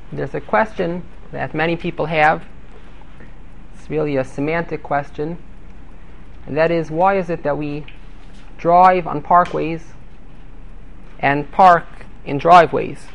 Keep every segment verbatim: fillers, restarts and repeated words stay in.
there's a question that many people have. It's really a semantic question, and that is, why is it that we drive on parkways and park in driveways?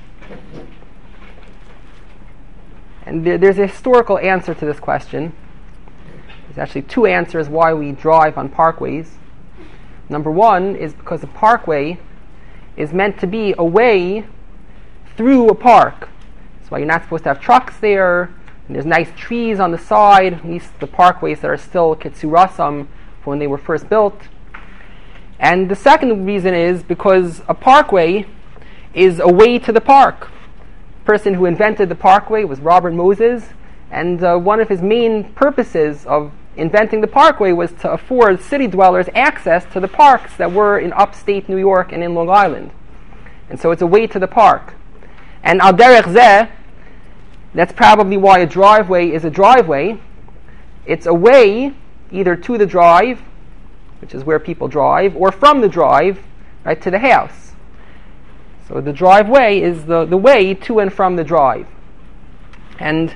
And there, there's a historical answer to this question. There's actually two answers why we drive on parkways. Number one is because a parkway is meant to be a way through a park. That's why you're not supposed to have trucks there, and there's nice trees on the side, at least the parkways that are still Kitsurasam from when they were first built. And the second reason is because a parkway is a way to the park. The person who invented the parkway was Robert Moses, and uh, one of his main purposes of inventing the parkway was to afford city dwellers access to the parks that were in upstate New York and in Long Island. And so it's a way to the park. And al derech zeh, that's probably why a driveway is a driveway. It's a way either to the drive, which is where people drive, or from the drive, right, to the house. So the driveway is the, the way to and from the drive. And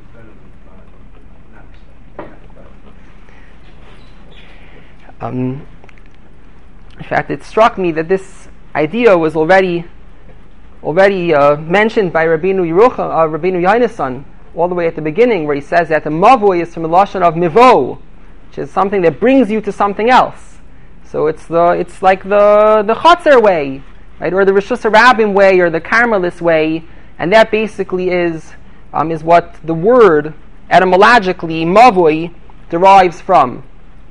um, in fact, it struck me that this idea was already already uh, mentioned by Rabbeinu Yerucham, uh, Rabbeinu Yonasan, all the way at the beginning, where he says that the mavoi is from the lashon of mivo, which is something that brings you to something else. So it's the it's like the the Chatzer way, right, or the Rishus HaRabim way, or the Carmelis way, and that basically is um, is what the word etymologically mavoi derives from.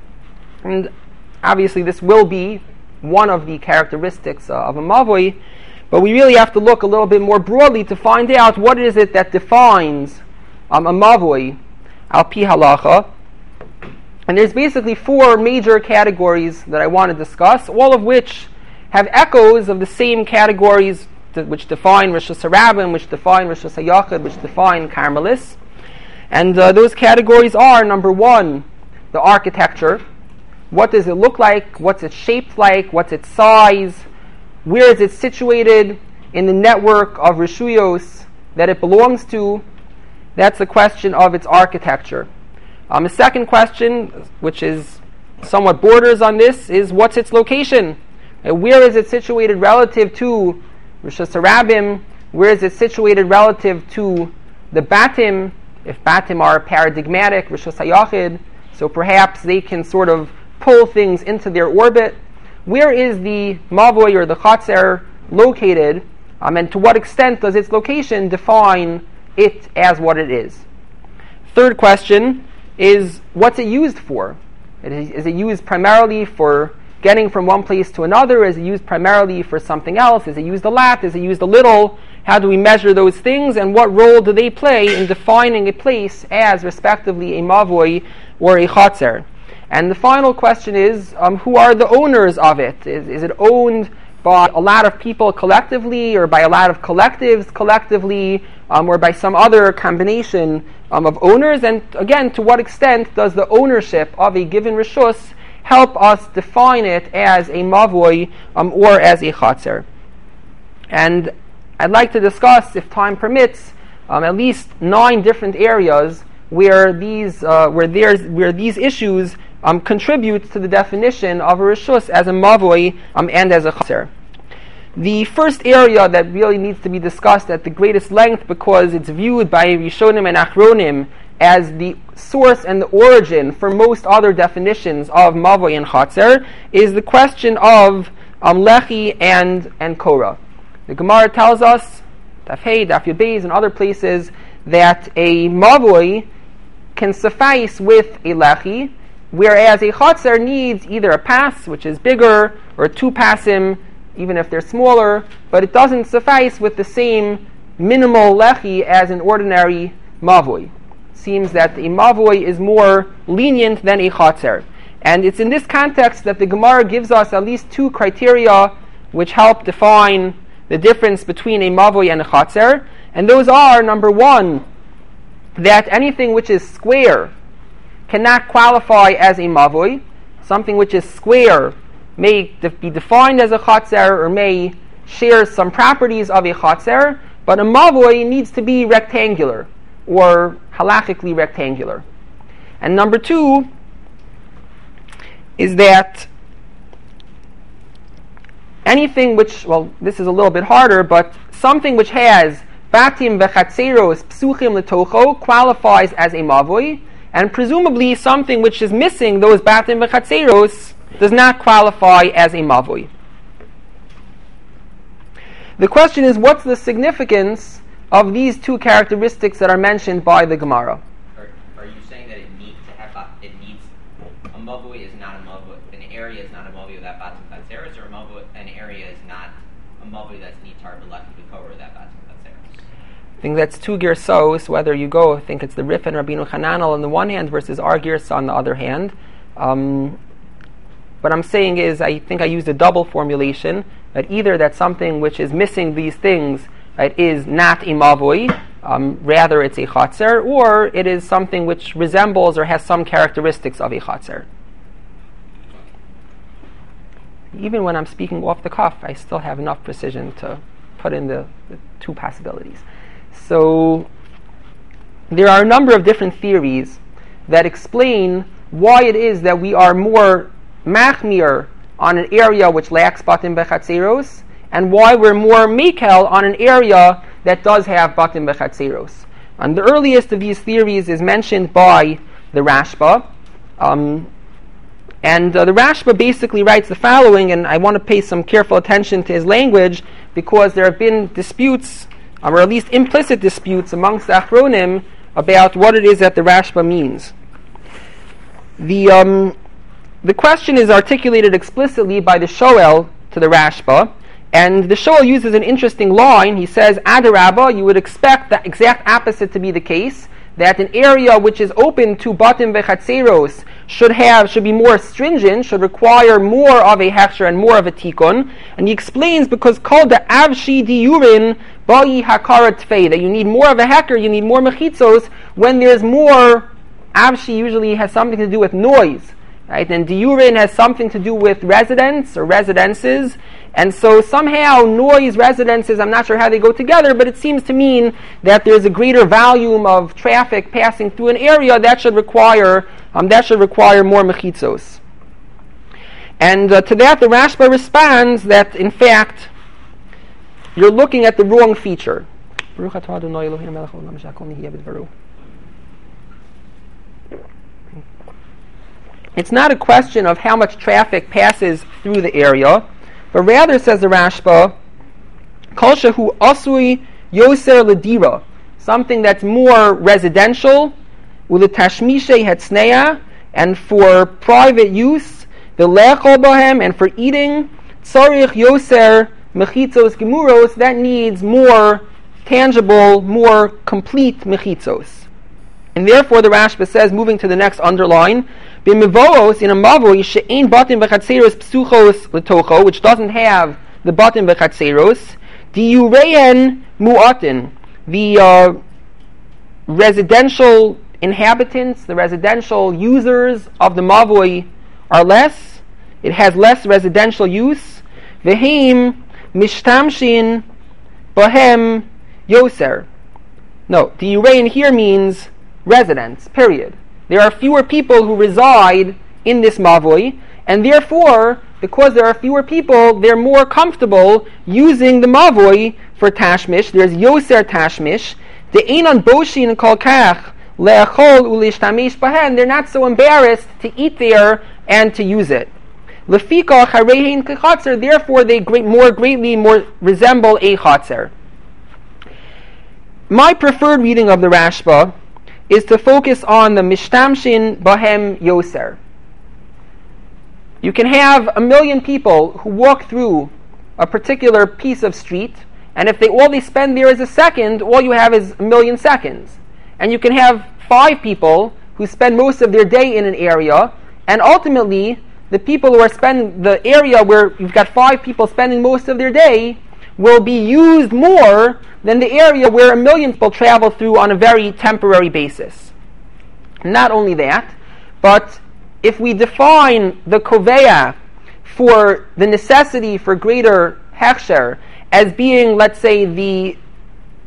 And obviously, this will be one of the characteristics uh, of a mavoi, but we really have to look a little bit more broadly to find out what is it that defines um, a mavoi al pi halacha. And there's basically four major categories that I want to discuss, all of which have echoes of the same categories that, which define Rishus HaRabim, which define Rishus HaYachid, which define Carmelis. And uh, those categories are, number one, the architecture. What does it look like? What's it shaped like? What's its size? Where is it situated in the network of Rishuyos that it belongs to? That's the question of its architecture. Um, a second question, which is somewhat borders on this, is what's its location? Uh, where is it situated relative to Rishus HaRabim? Where is it situated relative to the Batim? If Batim are paradigmatic, Rishus HaYachid, so perhaps they can sort of pull things into their orbit. Where is the mavoi or the chatzer located, um, and to what extent does its location define it as what it is? Third question is, what's it used for? Is, is it used primarily for getting from one place to another? Is it used primarily for something else? Is it used a lot? Is it used a little? How do we measure those things, and what role do they play in defining a place as respectively a mavoi or a chatzer? And the final question is, um, who are the owners of it? Is, is it owned by a lot of people collectively, or by a lot of collectives collectively, um, or by some other combination um, of owners? And again, to what extent does the ownership of a given rishus help us define it as a mavoi um, or as a chatzer? And I'd like to discuss, if time permits, um, at least nine different areas where these uh, where there's where these issues Um, contributes to the definition of a rishus as a mavoi um, and as a chatzer. The first area that really needs to be discussed at the greatest length, because it's viewed by Rishonim and Achronim as the source and the origin for most other definitions of mavoi and chatzer, is the question of um, lechi and and korah. The Gemara tells us, Daf Hey, Daf Yud Beis, and other places, that a mavoi can suffice with a lechi, whereas a chatzer needs either a pas, which is bigger, or two pasim, even if they're smaller, but it doesn't suffice with the same minimal lechi as an ordinary mavoi. It seems that a mavoi is more lenient than a chatzer. And it's in this context that the Gemara gives us at least two criteria which help define the difference between a mavoi and a chatzer. And those are, number one, that anything which is square cannot qualify as a mavoi. Something which is square may de- be defined as a chatzer, or may share some properties of a chatzer, but a mavoi needs to be rectangular, or halachically rectangular. And number two is that anything which, well, this is a little bit harder, but something which has batim v'chatzeros psuchim letocho qualifies as a mavoi, and presumably something which is missing those batim v'chatzeros does not qualify as a mavoi. The question is, what's the significance of these two characteristics that are mentioned by the Gemara? Are, are you saying that it needs to have a, it needs a mavoi is not a mavoi, an area is not a mavoi without batim v'chatzeros, or a mavoi, an area is not a mavoi that's nitar b'lech b'kover without batim v'chatzeros? I think that's two girsos, whether you go, I think it's the Rif and Rabbeinu Hananel on the one hand versus our girsa on the other hand. Um, what I'm saying is, I think I used a double formulation, that either that something which is missing these things, right, is not a mavoi, um, rather it's a chatzer, or it is something which resembles or has some characteristics of a chatzer. Even when I'm speaking off the cuff, I still have enough precision to put in the, the two possibilities. So there are a number of different theories that explain why it is that we are more machmir on an area which lacks batim v'chatzeros, and why we're more mekel on an area that does have batim v'chatzeros. And the earliest of these theories is mentioned by the Rashba. Um, and uh, the Rashba basically writes the following, and I want to pay some careful attention to his language, because there have been disputes, or at least implicit disputes amongst the Achronim about what it is that the Rashba means. The um, the question is articulated explicitly by the Shoel to the Rashba, and the Shoel uses an interesting line. He says, Adarabba, you would expect the exact opposite to be the case, that an area which is open to batim v'chatzeros should have, should be more stringent, should require more of a hechsher and more of a tikkun. And he explains, because called the avshi diurin ba'i hakara tfei, that you need more of a heker, you need more mechitzos, when there's more. Avshi usually has something to do with noise, right? And diurin has something to do with residence or residences. And so somehow noise, residences, I'm not sure how they go together, but it seems to mean that there's a greater volume of traffic passing through an area that should require um, that should require more mechitzos. And uh, to that the Rashba responds that in fact you're looking at the wrong feature. It's not a question of how much traffic passes through the area, but rather, says the Rashba, Kol shehu asui yoser ledira, something that's more residential, uletashmishe hetzneya, and for private use, the lechol bahem, and for eating, tzarich yoser mechitzos gemuros, that needs more tangible, more complete mechitzos. And therefore, the Rashba says, moving to the next underline, B'mevoos, in a mavoi, she'ein batim v'chatzeros psuchos letocho, which doesn't have the batim v'chatzeros, diurein mu'atin, the uh, residential inhabitants, the residential users of the mavoi are less, it has less residential use, v'heim mishtamshin bahem yoser. No, diurein here means residents, period. There are fewer people who reside in this mavoi, and therefore, because there are fewer people, they're more comfortable using the mavoi for tashmish. There's yoser tashmish. The einan boshin kol kach le'achol u'lishtamish bahen. They're not so embarrassed to eat there and to use it. Lefika charehin kechatzer. Therefore, they great, more greatly more resemble a chatzer. My preferred reading of the Rashba is to focus on the mishtamshin bahem yoser. You can have a million people who walk through a particular piece of street, and if they all they spend there is a second, all you have is a million seconds. And you can have five people who spend most of their day in an area, and ultimately the people who are spending the area where you've got five people spending most of their day will be used more than the area where a million people travel through on a very temporary basis. Not only that, but if we define the koveya for the necessity for greater hechsher as being, let's say, the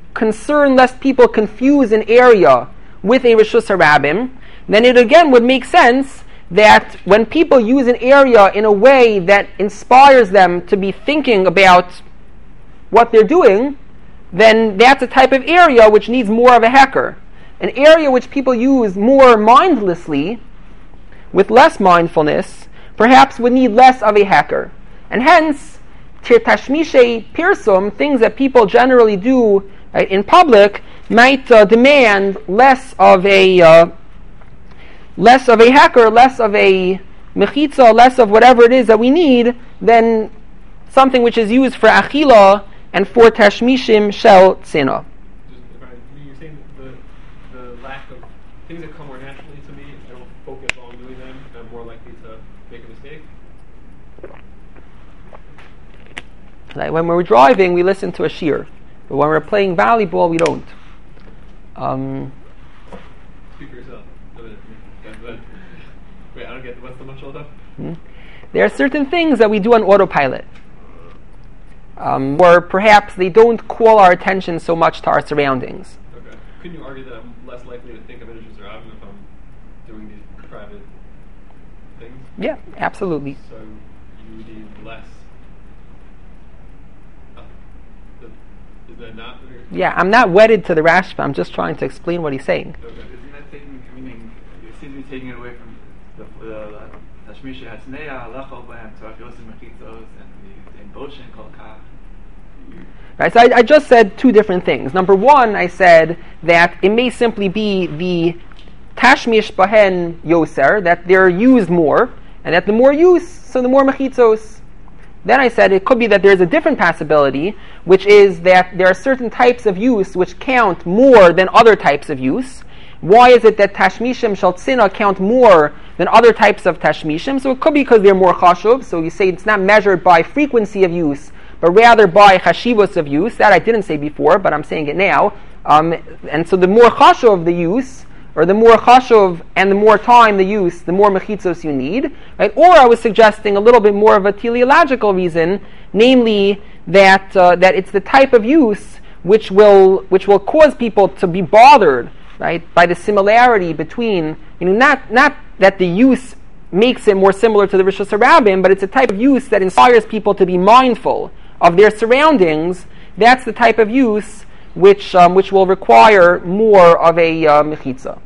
concern lest people confuse an area with a Rishus HaRabim, then it again would make sense that when people use an area in a way that inspires them to be thinking about what they're doing, then that's a type of area which needs more of a hecker. An area which people use more mindlessly, with less mindfulness, perhaps would need less of a hecker. And hence, tashmishe pirsum, things that people generally do uh, in public, might uh, demand less of a uh, less of a hecker, less of a mechitza, less of whatever it is that we need than something which is used for achila and for tashmishim shel tzina. You're saying the the lack of things that come more naturally to me, I don't focus on doing them, I'm more likely to make a mistake? Like when we're driving, we listen to a shir. But when we're playing volleyball, we don't. Um, Speak for yourself. Wait, I don't get what's the mashal though? Hmm? There are certain things that we do on autopilot. Um, or perhaps they don't call our attention so much to our surroundings. Okay. Couldn't you argue that I'm less likely to think of it as just Rabin if I'm doing these private things? Yeah, absolutely. So you need less. Uh, the, is that not? Yeah, I'm not wedded to the Rashba. I'm just trying to explain what he's saying. Okay. Isn't that taking, meaning, it seems to be taking it away from the Tashmisha Hatzneya, Lechol Bahem, Tzarach Yosef Mechitzos, and the Boshen Kol Kach. Right, so I, I just said two different things. Number one, I said that it may simply be the Tashmish Bahen Yoser, that they're used more, and that the more use, so the more Mechitzos. Then I said it could be that there's a different possibility, which is that there are certain types of use which count more than other types of use. Why is it that Tashmishim Shel Tzina count more than other types of Tashmishim? So it could be because they're more chashuv. So you say it's not measured by frequency of use, but rather by chashivos of use. That I didn't say before, but I'm saying it now. Um, and so the more chashuv the use, or the more chashuv and the more time the use, the more mechitzos you need. Right? Or I was suggesting a little bit more of a teleological reason, namely that uh, that it's the type of use which will which will cause people to be bothered, right, by the similarity between, you know, not not that the use makes it more similar to the Rishus HaRabim, but it's a type of use that inspires people to be mindful of their surroundings. That's the type of use which um, which will require more of a uh, mechitza.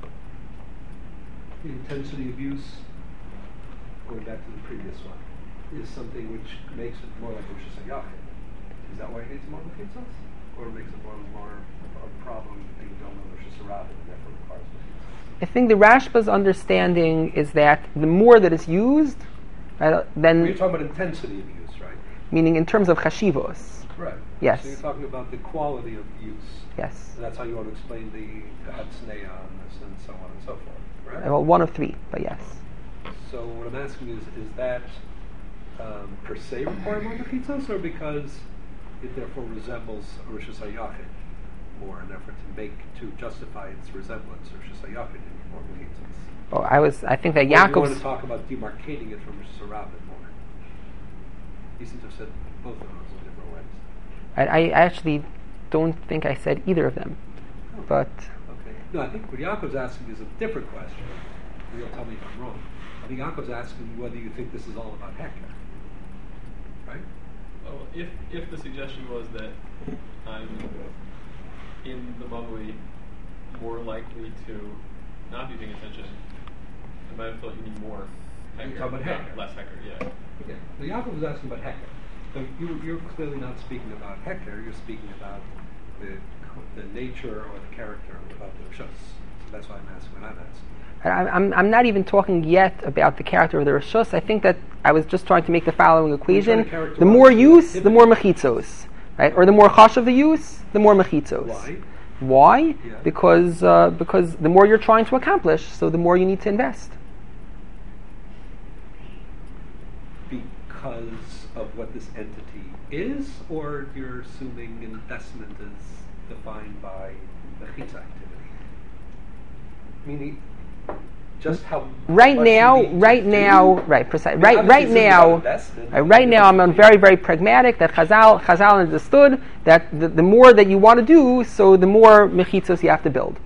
The intensity of use, going back to the previous one, is something which makes it more like Rosh Hashanah. Is that why it needs more mechitzos? Or makes it more and more of a problem being done on Rosh Hashanah and therefore requires mechitzos? I think the Rashba's understanding is that the more that is used, right, then... You're talking about intensity of use, right? Meaning in terms of chashivos. Right. Yes. So you're talking about the quality of use. Yes. And that's how you want to explain the Hatzneya on this and so on and so forth, right? Well, one of three, but yes. So what I'm asking is, is that um, per se require more mechitzos, or because it therefore resembles a Rosh Hashanah more, and therefore to make, to justify its resemblance, Rosh Hashanah need more mechitzos? Oh, I was. I think that Or do you want Yaakov's. to talk about demarcating it from Rosh Hashanah more? You seem to have said both of those in different ways. I, I actually don't think I said either of them, Oh. but Okay. No, I think what Yaakov's asking is a different question. You'll tell me if I'm wrong. I think Yaakov's asking whether you think this is all about Heker. Right? Well, if if the suggestion was that I'm in the Mavui more likely to not be paying attention, I might have thought you need more Heker, You're talking about not Heker. less Heker, yeah. Yeah. So Yaakov was asking about Heker. So you, you're clearly not speaking about Heker. You're speaking about the the nature or the character of the Rishos. So that's why I'm asking what I'm asking. I, I'm I'm not even talking yet about the character of the Rishus. I think that I was just trying to make the following equation: trying to the more characterize use, the the more mechitzos, right? Or the more chash of the use, the more mechitzos. Why? Why? Yeah. Because uh, because the more you're trying to accomplish, so the more you need to invest. Because of what this entity is, or you're assuming investment is defined by the chitza activity? Meaning, just how Right much now, you need right to now, do? right, precise. I mean, Right, obviously right this is now, about investment. uh, right now, I'm, I'm very, very pragmatic. That Chazal, Chazal understood that the, the more that you want to do, so the more mechitzos you have to build.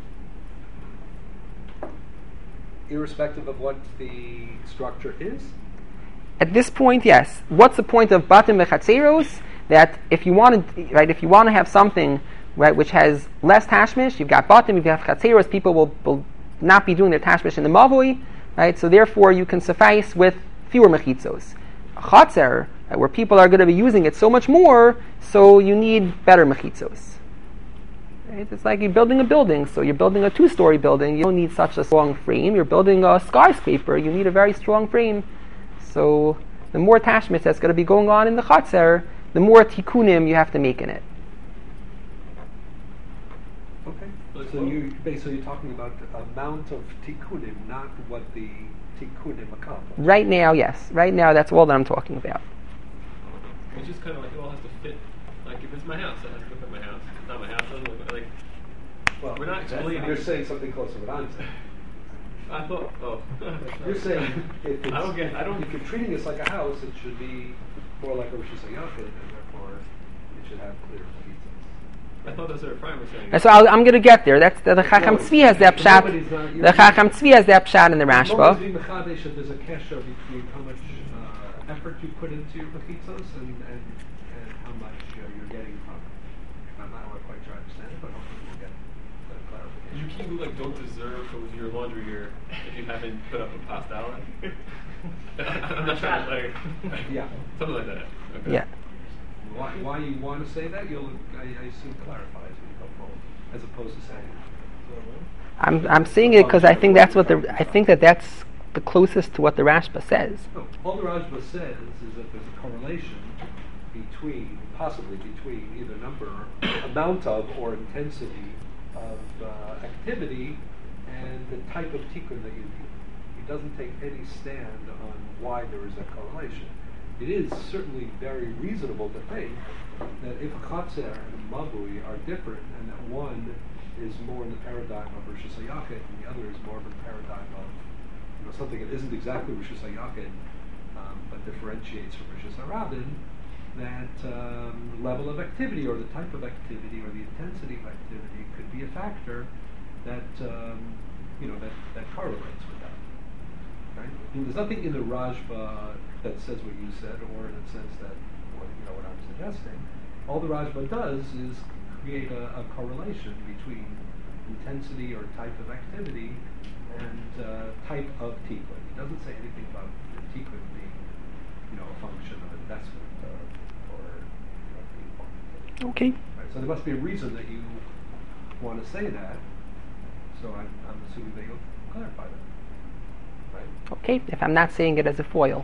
Irrespective of what the structure is. At this point, yes. What's the point of batim mechatzeros? That if you want to, right, if you want to have something, right, which has less tashmish, you've got batim, you've got chatzeros, people will, will not be doing their tashmish in the mavui, right? So therefore, you can suffice with fewer mechitzos. A chatzer, right, where people are going to be using it so much more, so you need better mechitzos. Right? It's like you're building a building, so you're building a two-story building. You don't need such a strong frame. You're building a skyscraper. You need a very strong frame. So the more tashmish that's going to be going on in the chatzer, the more tikkunim you have to make in it. Okay. So you basically you're talking about the amount of tikkunim, not what the tikkunim accomplish. Right now, yes. Right now, that's all that I'm talking about. It's just kind of like it all has to fit. Like if it's my house, it has to look like my house. If it's not my house, it doesn't look like. Well, We're not explaining. You're saying something close to what I'm saying. I thought. Oh. You're saying if it's, I don't get. I don't. if you're treating this like a house, it should be more like a Rosh Hashanah, and therefore it should have clear pizzas. I thought that's what Ephraim was saying. And so I'll, I'm going to get there. That's the, the Chacham Tzvi has that pshat. The Chacham Tzvi has that pshat in the Rashba. There's a kesher between how much uh, effort you put into your mechitzos and, and, and how much uh, you're getting from it. I'm not quite sure I understand it, but hopefully we'll get that clarification. You people like don't deserve to do your laundry here if you haven't put up a pastala. I'm not trying to like. Yeah. Something like that. Okay. Yeah. Why, why you want to say that? You'll, I, I assume, clarify as we go forward, as opposed to saying. I'm I'm saying it because I think that's what the I think that that's the closest to what the Rashba says. No, all the Rashba says is that there's a correlation between, possibly between either number, amount of, or intensity of uh, activity and the type of tikkun that you need. He doesn't take any stand on why there is that correlation. It is certainly very reasonable to think that if a chatzer and a mavui are different, and that one is more in the paradigm of Rosh Hashanah and the other is more in the paradigm of you know, something that isn't exactly Rosh Hashanah, um, but differentiates from Rosh Hashanah, that um, level of activity or the type of activity or the intensity of activity could be a factor that um, you know that, that correlates with that. Right? And there's nothing in the Rashba that says what you said, or in a sense that what, you know what I'm suggesting. All the Rashba does is create a, a correlation between intensity or type of activity and uh, type of tikkun. He doesn't say anything about the tikkun being, you know, a function of investment uh, or you know, being function. Okay. Right, so there must be a reason that you want to say that. So I'm, I'm assuming that you'll clarify that. Right? Okay. If I'm not saying it as a foil.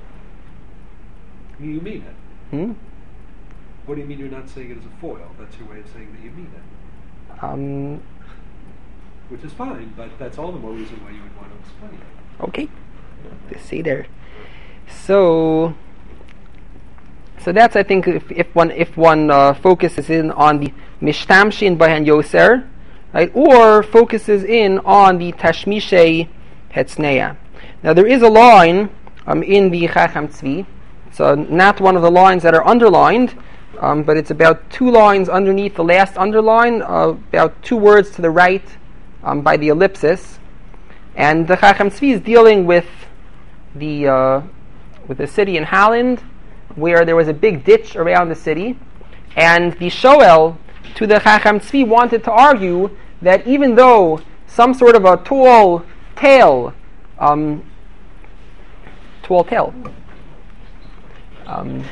You mean it. Hmm? What do you mean you're not saying it as a foil? That's your way of saying that you mean it. Um. Which is fine, but that's all the more reason why you would want to explain it. Okay. Let's see there. So. So that's I think if, if one if one uh, focuses in on the mishtamshin bahan yoser, right, or focuses in on the tashmishe hetznea. Now there is a line um, in the Chacham Tzvi. So not one of the lines that are underlined, um, but it's about two lines underneath the last underline, uh, about two words to the right um, by the ellipsis. And the Chacham Tzvi is dealing with the uh, with the city in Holland, where there was a big ditch around the city, and the Shoel to the Chacham Tzvi wanted to argue that even though some sort of a tall tail, um, tall tail, Um,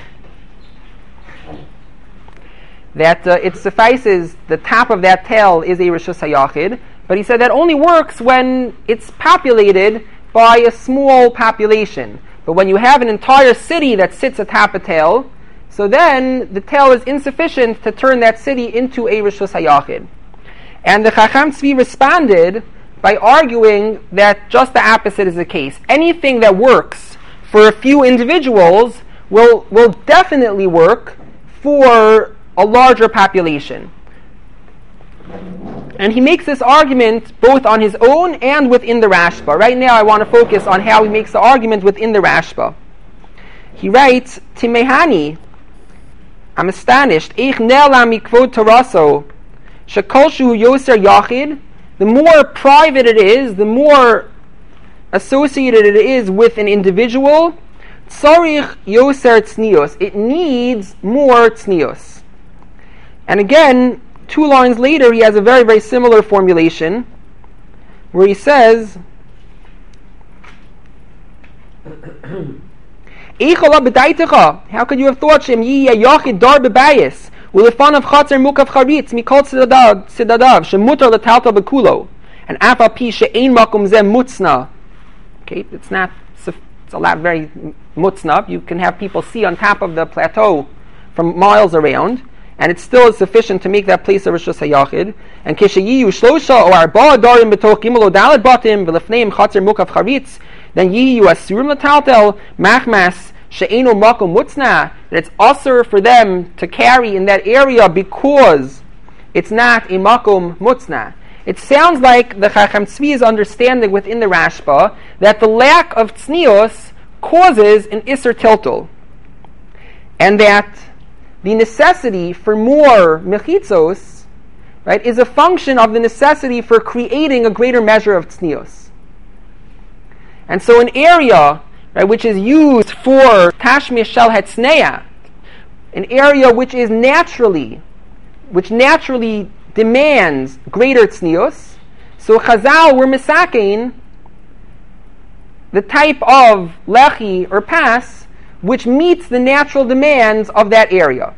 that uh, it suffices, the top of that tail is a Rishus HaYachid, but he said that only works when it's populated by a small population. But when you have an entire city that sits atop a tail, so then the tail is insufficient to turn that city into a Rishus HaYachid. And the Chacham Tzvi responded by arguing that just the opposite is the case. Anything that works for a few individuals will will definitely work for a larger population. And he makes this argument both on his own and within the Rashba. Right now I want to focus on how he makes the argument within the Rashba. He writes, Timehani, I'm astonished, Eich ne'elam mikvod taraso, shekol shu yoser yachid, the more private it is, the more associated it is with an individual, tzarich yoser tznios, it needs more tznios. And again, two lines later, he has a very, very similar formulation, where he says, how could you have thought Shem yi yachid dar bebayis ulefan of chatzer mukav charitz mikol tzedadav tzedadav shemutar letalta bekulo and afa pi she'ein makom zeh mutzna. Okay, it's not. It's a lot very mutzna. You can have people see on top of the plateau from miles around, and it still is sufficient to make that place a rishus hayachid. And kishayiyu shlosha or arba darim betoch gimel odalad batim v'lefneim chatzer mukav charitz. Then yiyu asurim letaltel machmas she'eno makom mutzna, that it's usher for them to carry in that area because it's not a makom mutzna. It sounds like the Chacham Tzvi is understanding within the Rashba that the lack of tznios causes an iser tiltul, and that the necessity for more mechitzos, right, is a function of the necessity for creating a greater measure of tznios. And so an area, right, which is used for tashmish shel hetznea, an area which is naturally, which naturally demands greater tznios, so Chazal were misakein the type of lechi or pas which meets the natural demands of that area.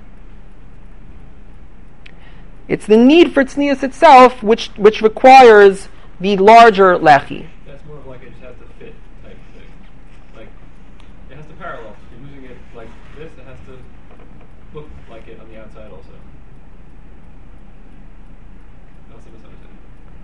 It's the need for tznius itself which which requires the larger lechi. That's more of like it just has to fit type thing. Like it has to parallel. If you're using it like this, it has to look like it on the outside also. That's a misunderstanding.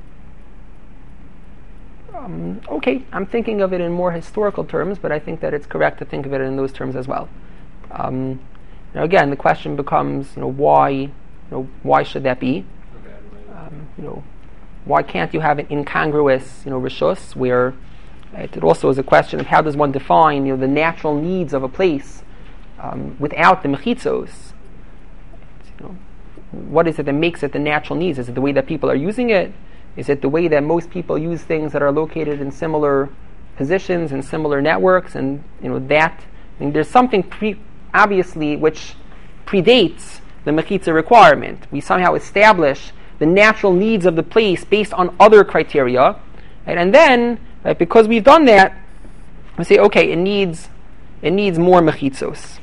Um, okay, I'm thinking of it in more historical terms, but I think that it's correct to think of it in those terms as well. Um, now again, the question becomes, you know, why, you know, why should that be? Okay, Um, you know, why can't you have an incongruous, you know, rishus where right, it also is a question of how does one define, you know, the natural needs of a place um, without the mechitzos? You know, what is it that makes it the natural needs? Is it the way that people are using it? Is it the way that most people use things that are located in similar positions and similar networks? And you know that I mean, there's something pre- obviously which predates the mechitzah requirement. We somehow establish the natural needs of the place based on other criteria, right? And then right, because we've done that, we say, okay, it needs it needs more mechitzos.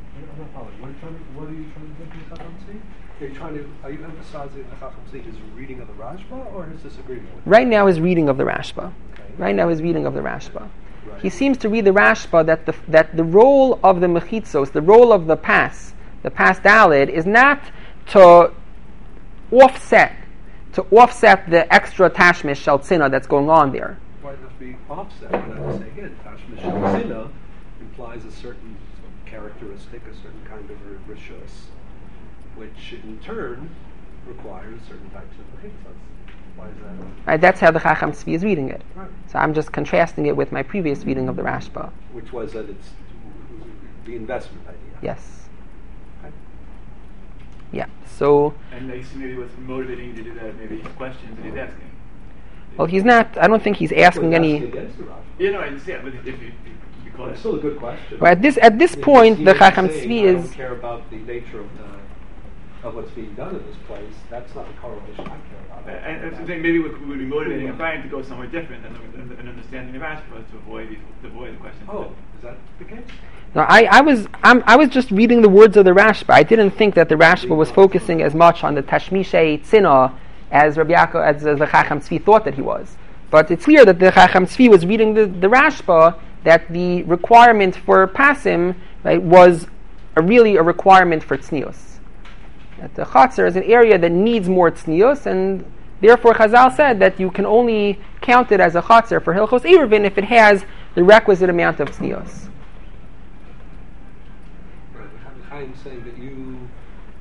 What are you trying to do with the Chacham Tzvi? Are you trying to? Are you emphasizing the Chacham Tzvi his reading of the Rashba or his disagreement with it? Right now, his reading of the Rashba. Okay. Right now, his reading of the Rashba. Right. He seems to read the Rashba that the that the role of the mechitzos, the role of the pas, the pas dalid, is not to offset to offset the extra tashmish shel tzina that's going on there. Why not be offset? And I say again, Tashmish Shel Tzina implies a certain characteristic, a certain kind of rishus, which in turn requires certain types of mechitzos. Why is that? Right, that's how the Chacham Tzvi is reading it. Right. So I'm just contrasting it with my previous reading of the Rashba. Which was that it's the investment idea. Yes. Okay. Yeah. So, And I see maybe what's motivating you to do that, maybe his questions that he's asking. well, he's not. I don't think he's asking Well, any. asking against the Rashba. You know, I understand, but if you, if you Well, call it's it. still a good question. Well, at this at this I mean, point, he the may be Chacham saying, Tzvi I is. don't care about the nature of the of what's being done in this place. That's not the correlation I care about. And I'm saying maybe what would be motivating a Brian to go somewhere different than an than understanding the Rashba to avoid these, to avoid the questions. Oh, is that the case? No, I, I was I'm, I was just reading the words of the Rashba. I didn't think that the Rashba was focusing as much on the Tashmishay Tzina as Rabbi Yaakov, as, as the Chacham Tzvi thought that he was. But it's clear that the Chacham Tzvi was reading the, the Rashba that the requirement for Pasim, right, was a, really a requirement for Tznius. That the Chatzar is an area that needs more Tznius, and therefore Chazal said that you can only count it as a Chatzar for Hilchos Eruvin if it has the requisite amount of Tznius. I'm saying that you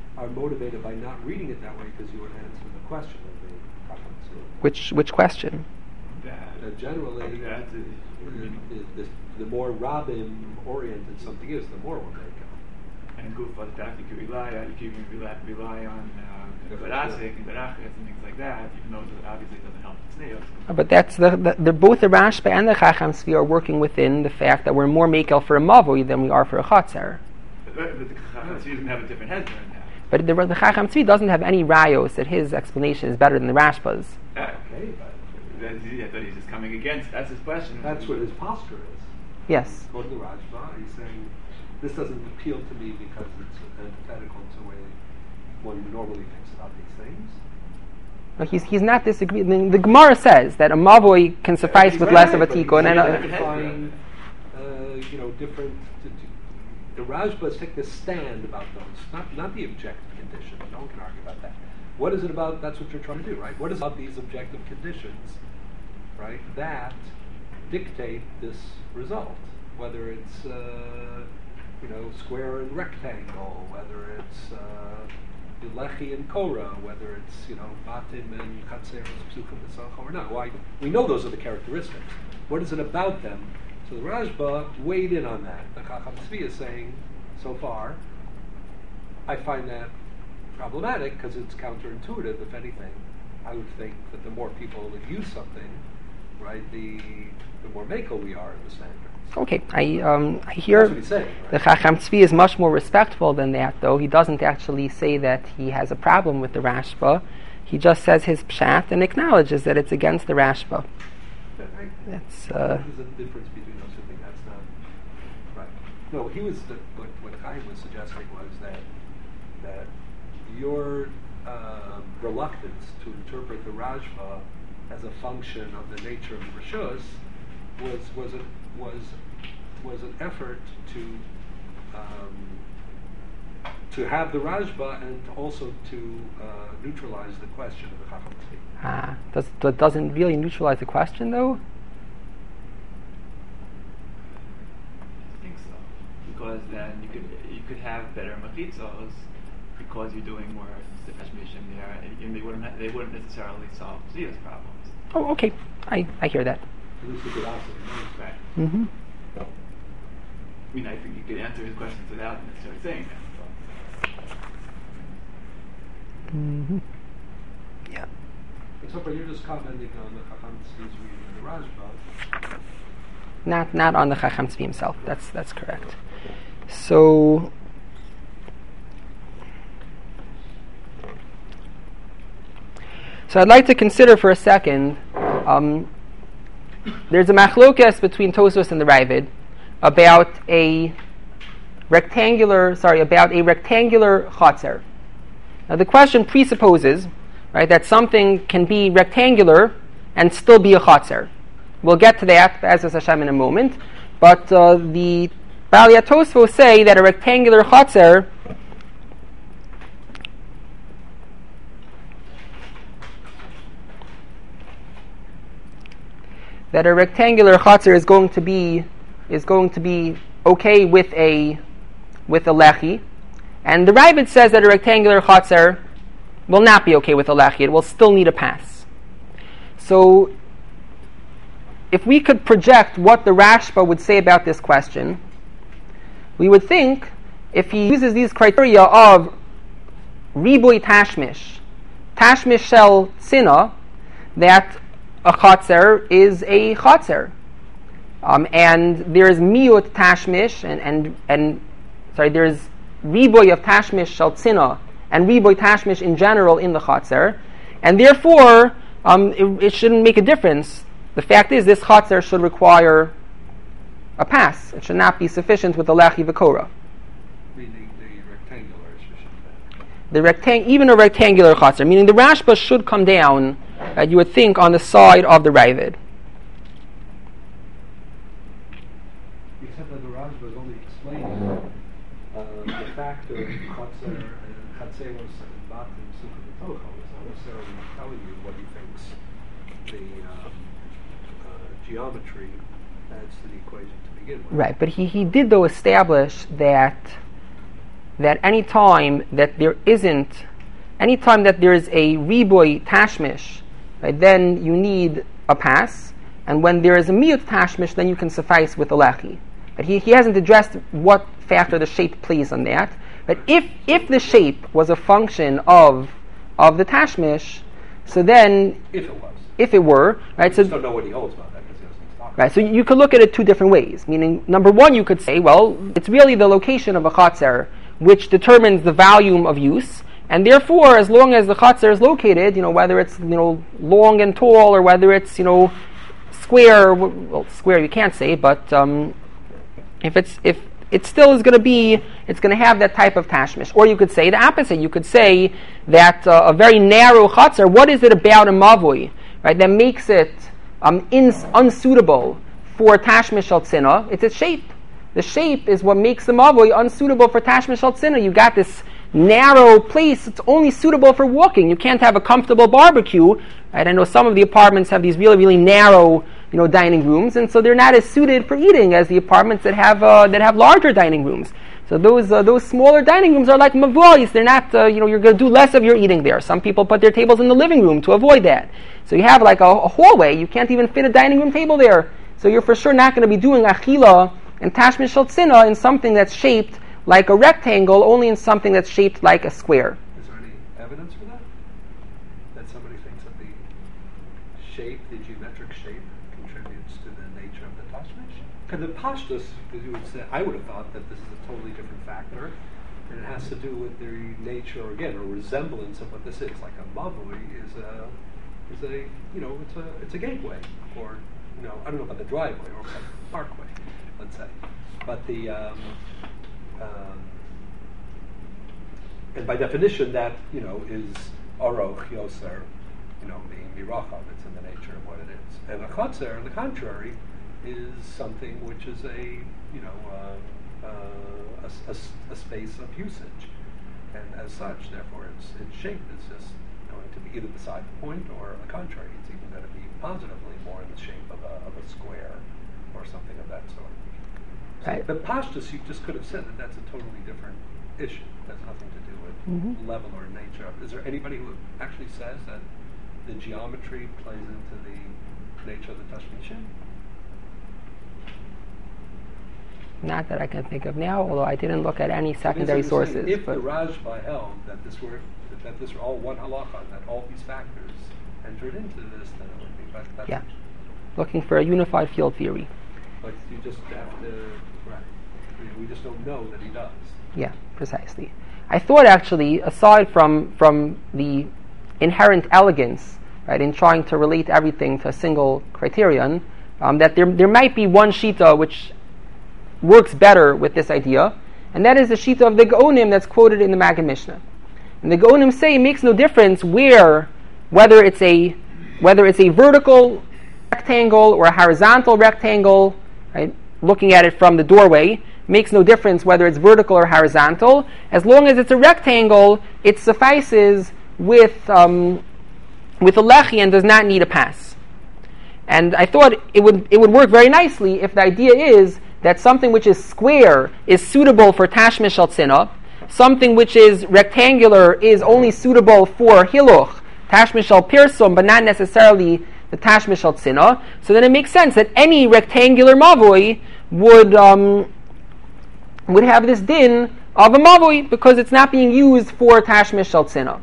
are motivated by not reading it that way because you would answer the question of the Chacham Tzvi. Which which question? That, Uh, generally, that is, the, the, the more Rabbim oriented something is, the more we'll make it. and Gufa, the fact you can rely on, you can even rely, rely on uh, Barasik and Barachas and things like that, even though it obviously doesn't help the Sneos. But that's the, the, the both the Rashba and the Chacham Tzvi are working within the fact that we're more makel for a mavui than we are for a chatzer. But, but the Chacham Tzvi doesn't have a different head than that. But the, the Chacham Tzvi doesn't have any rayos that his explanation is better than the Rashba's. Uh, Okay, but That's, I thought he's just coming against. That's his question. that's what his posture is. Yes. According to Rajba, he's saying, this doesn't appeal to me because it's antithetical to the way one normally thinks about these things. No, he's he's not disagreeing. The, the Gemara says that a mavoi can suffice with less of a But tikkun. he's And a, identifying, uh, you know, different. To, to, the Rajba's taking a stand about those, not not the objective conditions. No one can argue about that. What is it about? That's what you're trying to do, right? What is about these objective conditions, right? That dictate this result, whether it's uh, you know square and rectangle, whether it's uh, lechi and kora, whether it's you know batim and chatzeros, psukim and or not. Why we know those are the characteristics. What is it about them? So the Rajba weighed in on that. The Chacham Tzvi is saying, so far, I find that problematic because it's counterintuitive. If anything, I would think that the more people that use something, right, the the more makel we are in the standards. okay, I um I hear That's what he's saying, right? the Chacham Tzvi is much more respectful than that, though. He doesn't actually say that he has a problem with the Rashba. He just says his pshat and acknowledges that it's against the Rashba. Right? That's uh, There's a difference between those two things. That's not right. No, he was the, what what Chaim was suggesting was that that your uh, reluctance to interpret the Rajba as a function of the nature of the Rishus was was a, was was an effort to um, to have the Rajba and also to uh, neutralize the question of the Chacham Tzvi. ah, does that doesn't really neutralize the question, though. I think so, because then you could you could have better machitzos because you're doing more Hashmishim there, and they wouldn't ha- they wouldn't necessarily solve Zio's problems. Oh, okay, I, I hear that. At least we could ask him. Right. Mm-hmm. I mean, I think you could answer his questions without necessarily saying that. Mm-hmm. Yeah. So far, you're just commenting on the Chacham Tzvi's reading of the Rajba. Not not on the Chacham Tzvi himself. That's that's correct. So. So I'd like to consider for a second. Um, there's a machlokas between Tosfos and the Ravid about a rectangular. Sorry, about a rectangular chatzer. Now the question presupposes, right, that something can be rectangular and still be a chatzer. We'll get to that, as is Hashem, in a moment. But uh, the Balei Tosfos say that a rectangular chatzer that a rectangular chatzer is going to be is going to be okay with a with a lechi, and the Ravid says that a rectangular chatzer will not be okay with a lechi. It will still need a pass. So, if we could project what the Rashba would say about this question, we would think if he uses these criteria of riboy tashmish, tashmish shel tzina, that a chatzer is a chatzer, um, and there is miut tashmish and and and sorry, there is riboy of tashmish shel tzina and riboy tashmish in general in the chatzer, and therefore um, it, it shouldn't make a difference. The fact is, this chatzer should require a pass. It should not be sufficient with the lechi v'kora. Meaning the rectangular is The rectang, even a rectangular chatzer, meaning the Rashba should come down. Uh, you would think on the side of the Ravid. Except that the Rajba is only explaining uh, the fact of Chatzer and Chatzeros and Batim, Sukkot and Tocho. It's not necessarily telling you what he thinks the um, uh, geometry adds to the equation to begin with. Right, but he, he did though establish that that any time that there isn't, any time that there is a riboy tashmish, right, then you need a pass, and when there is a miyut tashmish, then you can suffice with a lechi. But he, he hasn't addressed what factor the shape plays on that. But if if the shape was a function of of the tashmish, so then If it was. if it were, right, I so just don't know what he holds about that because he doesn't talk. right, so you could look at it two different ways. Meaning, number one, you could say, well, it's really the location of a chatzer which determines the volume of use, and therefore, as long as the chatzer is located, you know, whether it's you know long and tall or whether it's you know square, well, square you can't say, but um, if it's if it still is going to be, it's going to have that type of tashmish. Or you could say the opposite. You could say that uh, a very narrow chatzer, what is it about a mavui, right, that makes it um, ins- unsuitable for tashmish al tzina? It's its shape. The shape is what makes the mavui unsuitable for tashmish al tzina. You got this narrow place. It's only suitable for walking. You can't have a comfortable barbecue. Right? I know some of the apartments have these really, really narrow, you know, dining rooms, and so they're not as suited for eating as the apartments that have uh, that have larger dining rooms. So those uh, those smaller dining rooms are like mavuis. They're not, uh, you know, you're going to do less of your eating there. Some people put their tables in the living room to avoid that. So you have like a, a hallway. You can't even fit a dining room table there. So you're for sure not going to be doing achila and tashmish shel tzina in something that's shaped like a rectangle, only in something that's shaped like a square. Is there any evidence for that? That somebody thinks that the shape, the geometric shape, contributes to the nature of the tashmish? Because the pashtus, as you would say, I would have thought that this is a totally different factor, and it has to do with the nature, or again, a resemblance of what this is. Like a mavui is a, is a, you know, it's a, it's a gateway, or, you know, I don't know about the driveway or about the parkway, let's say, but the. Um, Um, and by definition, that you know is aroch yoser, you know, being mirachav. It's in the nature of what it is. And a chatzer, on the contrary, is something which is a you know uh, uh, a, a, a space of usage, and as such, therefore, its its shape is just going to be either beside the point or on the contrary. It's even going to be positively more in the shape of a of a square or something of that sort. Right. The pashtus, you just could have said that that's a totally different issue. It has nothing to do with Mm-hmm. level or nature. Is there anybody who actually says that the geometry plays into the nature of the tashmishin? Not that I can think of now, although I didn't look at any Because secondary I'm saying, sources. If but the Rajba held that this were that this were all one halacha, that all these factors entered into this, then it would be. But that's yeah, looking for a unified field theory. But you just have to. Right. I mean, we just don't know that he does. Yeah, precisely. I thought actually, aside from from the inherent elegance, right, in trying to relate everything to a single criterion, um, that there there might be one shita which works better with this idea, and that is the shita of the Gaonim that's quoted in the Maggid Mishnah. And the Gaonim say it makes no difference where, whether it's a whether it's a vertical rectangle or a horizontal rectangle, right? Looking at it from the doorway, makes no difference whether it's vertical or horizontal. As long as it's a rectangle, it suffices with um, with a lechi and does not need a pass. And I thought it would it would work very nicely if the idea is that something which is square is suitable for tashmish al tzina, something which is rectangular is only suitable for hiluch, tashmish al pirsum, but not necessarily the tashmish al tzina. So then it makes sense that any rectangular mavui would um, would have this din of a mavui because it's not being used for tashmish al tzina.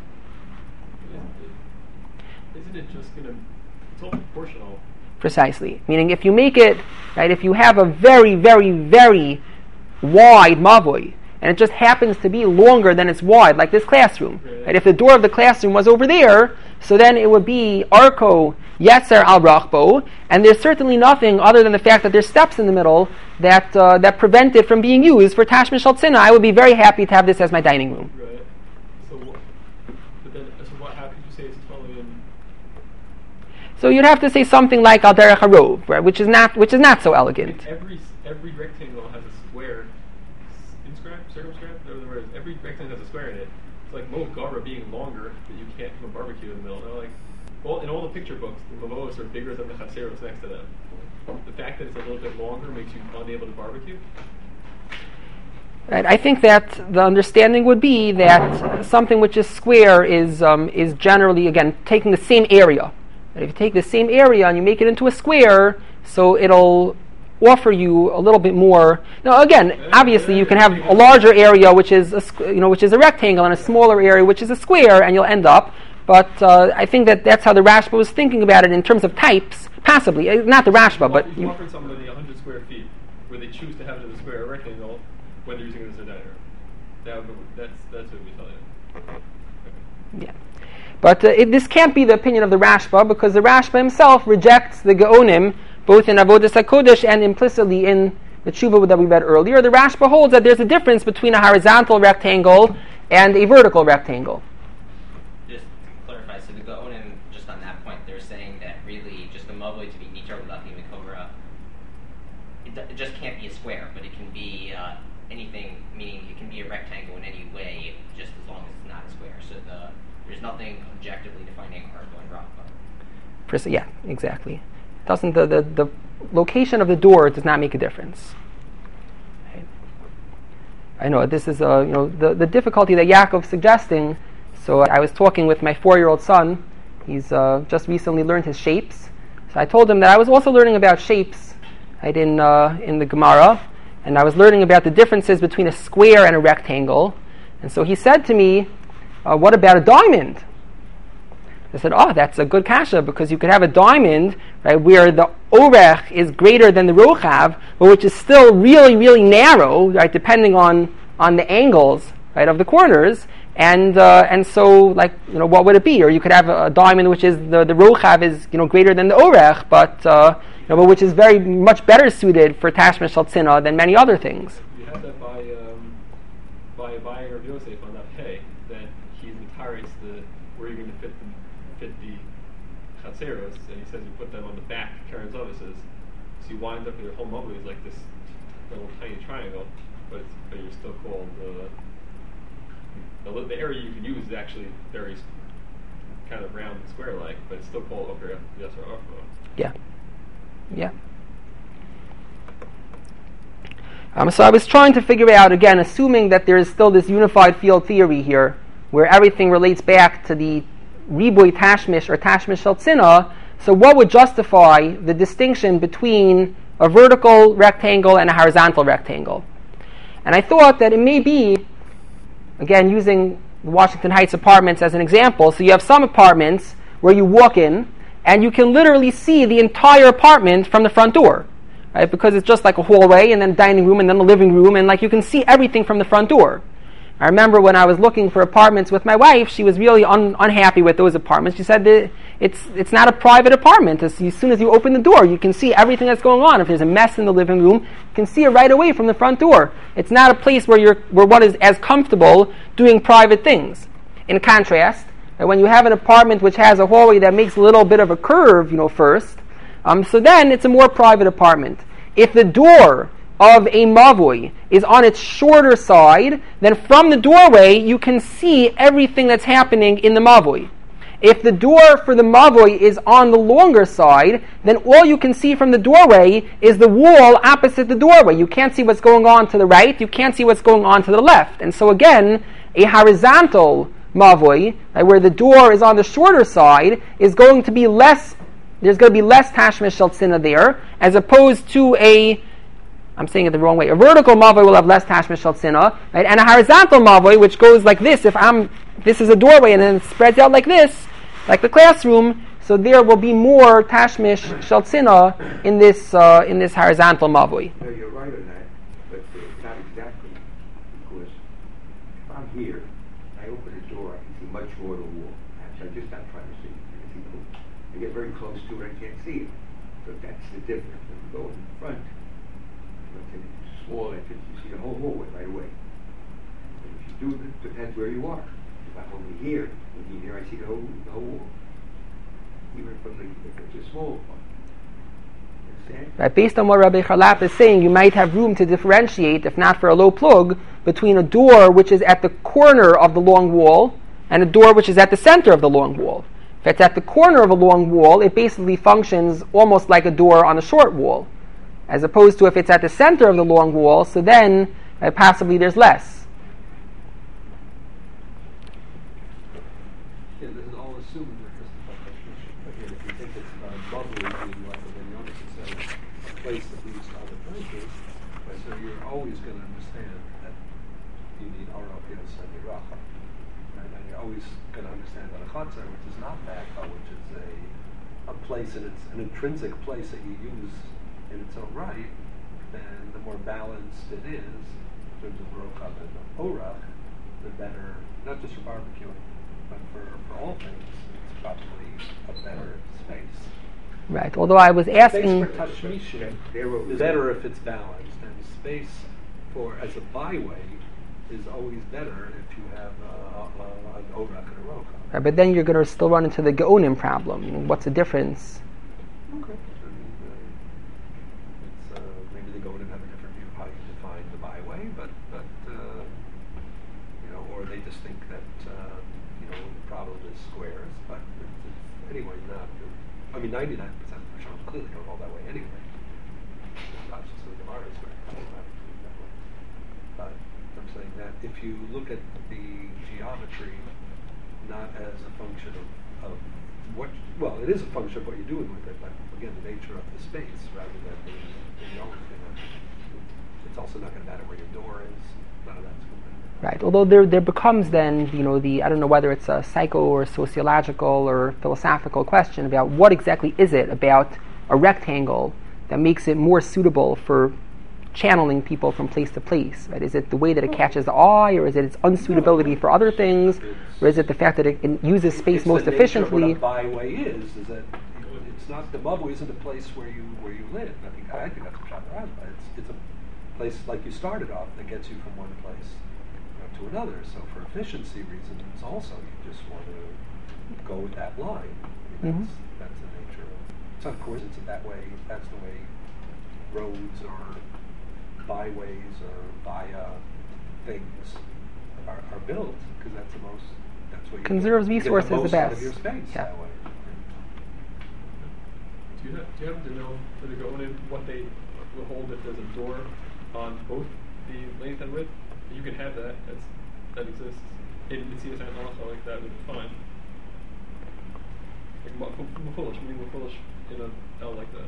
Isn't it just going to? It's all proportional. Precisely. Meaning, if you make it right, if you have a very, very, very wide mavui, and it just happens to be longer than it's wide, like this classroom. Right. Right? If the door of the classroom was over there, so then it would be arko yetzer al rachbo, and there's certainly nothing other than the fact that there's steps in the middle that uh, that prevent it from being used for tashmish al tzina. I would be very happy to have this as my dining room. Right. So, what, but then, so what? How could you say it's totally in? So you'd have to say something like al derech harov, right? Which is not which is not so elegant. Every every rectangle has a square inscribed, circumscribed. In other words, every rectangle has a square in it. It's like Mo Gara being longer, that you can't have a barbecue in the middle. They're like, well, in all the picture books, the Mavos are bigger than the Chaseros next to them. The fact that it's a little bit longer makes you unable to barbecue. Right? I think that the understanding would be that something which is square is um, is generally, again, taking the same area. Right? If you take the same area and you make it into a square, so it'll offer you a little bit more. Now, again, obviously, you can have a larger area which is a, squ- you know which is a rectangle, and a smaller area which is a square, and you'll end up. But uh, I think that that's how the Rashba was thinking about it in terms of types, possibly. Uh, Not the Rashba, but if you offer somebody one hundred square feet, where they choose to have it as a square or rectangle, when they're using it as a diner, that would, that's that's what we tell you. Yeah. But uh, it, this can't be the opinion of the Rashba, because the Rashba himself rejects the Geonim, both in Avodas HaKodesh and implicitly in the Tshuva that we read earlier. The Rashba holds that there's a difference between a horizontal rectangle and a vertical rectangle. Just to clarify, so the Geonim, just on that point, they're saying that really just the mavoi to be nitar l'lachim v'kovra, it, d- it just can't be a square, but it can be uh, anything, meaning it can be a rectangle in any way, just as long as it's not a square. So the there's nothing objectively defining Arba and Rava. Yeah, exactly. Doesn't the, the, the location of the door does not make a difference. Right? I know this is uh, you know the, the difficulty that Yaakov's suggesting. So I was talking with my four-year-old son. He's uh, just recently learned his shapes. So I told him that I was also learning about shapes. I in uh, in the Gemara, and I was learning about the differences between a square and a rectangle. And so he said to me, uh, "What about a diamond?" I said, "Oh, that's a good kasha, because you could have a diamond, right, where the orech is greater than the rochav, but which is still really, really narrow, right, depending on, on the angles, right, of the corners, and uh, and so, like, you know, what would it be? Or you could have a, a diamond which is the the rochav is, you know, greater than the orech, but uh, you know, but which is very much better suited for tashmish shaltzina than many other things." You have that by um, by buying Rav Yosef on that hay, that he's mitaris the where you're going to fit the fit the chatzeros, and he says you put them on the back Karen Zovises, so you wind up with your whole mobile is like this little tiny triangle, but it's, but you're still called uh, the the area you can use is actually very kind of round and square like, but it's still called Oker Yes or Orfo. Yeah, yeah. Um, so I was trying to figure out, again, assuming that there is still this unified field theory here, where everything relates back to the Riboy Tashmish or Tashmish Shaltzina, so what would justify the distinction between a vertical rectangle and a horizontal rectangle? And I thought that it may be, again, using the Washington Heights apartments as an example, so you have some apartments where you walk in and you can literally see the entire apartment from the front door, right? Because it's just like a hallway and then dining room and then the living room, and like you can see everything from the front door. I remember when I was looking for apartments with my wife, she was really un- unhappy with those apartments. She said that it's it's not a private apartment. As, as soon as you open the door, you can see everything that's going on. If there's a mess in the living room, you can see it right away from the front door. It's not a place where you're where one is as comfortable doing private things. In contrast, when you have an apartment which has a hallway that makes a little bit of a curve, you know, first, um, so then it's a more private apartment. If the door of a mavui is on its shorter side, then from the doorway you can see everything that's happening in the mavui. If the door for the mavui is on the longer side, then all you can see from the doorway is the wall opposite the doorway. You can't see what's going on to the right, you can't see what's going on to the left. And so again, a horizontal mavui, right, where the door is on the shorter side, is going to be less, there's going to be less tashmish shaltzina there, as opposed to a I'm saying it the wrong way. A vertical mavoi will have less tashmish shaltzina, right? And a horizontal mavoi, which goes like this. If I'm, this is a doorway, and then it spreads out like this, like the classroom. So there will be more tashmish shaltzina in this uh, in this horizontal mavoi. No, you're right on that, but it's not exactly, because if I'm here, I open the door, I can see much more of the wall. I'm just not trying to see. I can see close. I get very close to it, I can't see it. So that's the difference. If you go in front, small entrance, you see the whole hallway right away. But if you do, it depends where you are. If I'm over here, looking here, I see the whole, the whole wall. Even from the, if it's a small one. Understand? Right, based on what Rabbi Charlap is saying, you might have room to differentiate, if not for a low plug, between a door which is at the corner of the long wall and a door which is at the center of the long wall. If it's at the corner of a long wall, it basically functions almost like a door on a short wall. As opposed to if it's at the center of the long wall, so then right, possibly there's less. Yeah, this is all assuming that this is like a fish. Again, if you think it's about a bubble being like a Benyonis says, a place that leads to other places, right, so you're always going to understand that you need Arapias and Yiracha. Right? And you're always going to understand that a Chatzar, which is not that, but which is a a place, and it's an intrinsic place that you use in its own right, then the more balanced it is in terms of Rokav and Orach, the better, not just for barbecuing, but for, for all things, it's probably a better space. Right. Although I was asking, Space for Tashmishin is better if it's balanced, and space for as a byway is always better if you have uh, uh, an Orach and a Rokav. right, but then you're going to still run into the Geonim problem. What's the difference? Okay. I mean, uh, it's, uh, maybe the Geonim have a different view of how you define the byway, but, but uh, you know, or they just think that uh, you know the problem is squares. But it's, it's anyway, not. I mean, ninety-nine percent of the Rishonim clearly don't go that way anyway. It's not just the Gemara is very problematic that way. But I'm saying that if you look at the geometry not as a function of, of what, well, it is a function of what you're doing with it, but again, the nature of the space rather than the, the only thing. It's also not going to matter where your door is. None of that's going to matter. Right. Although there there becomes then, you know, the, I don't know whether it's a psycho or sociological or philosophical question about what exactly is it about a rectangle that makes it more suitable for channeling people from place to place, right? Is it the way that it catches the eye, or is it its unsuitability for other things, or is it the fact that it, it uses space it's most the nature efficiently? of what a byway is, is that it's not, the bubble isn't a place where you where you live. I think I think that's what Shadar Azba. It's it's a place like you started off that gets you from one place to another. So for efficiency reasons, also you just want to go with that line. I mean, that's Mm-hmm. that's the nature of. It's not a coincidence that way. That's the way roads or byways or via things are, are built, because that's the most. That's what you Conserves get, you get resources the, the most best. out of your space Yeah. that way. Do you, have, do you happen to know for the Geonim what they will hold if there's a door on both the length and width? You can have that. That's, that exists. In Mitzvah and Halacha, like that would be fine. Like Mufulish, meaning Mufulish in a L like that.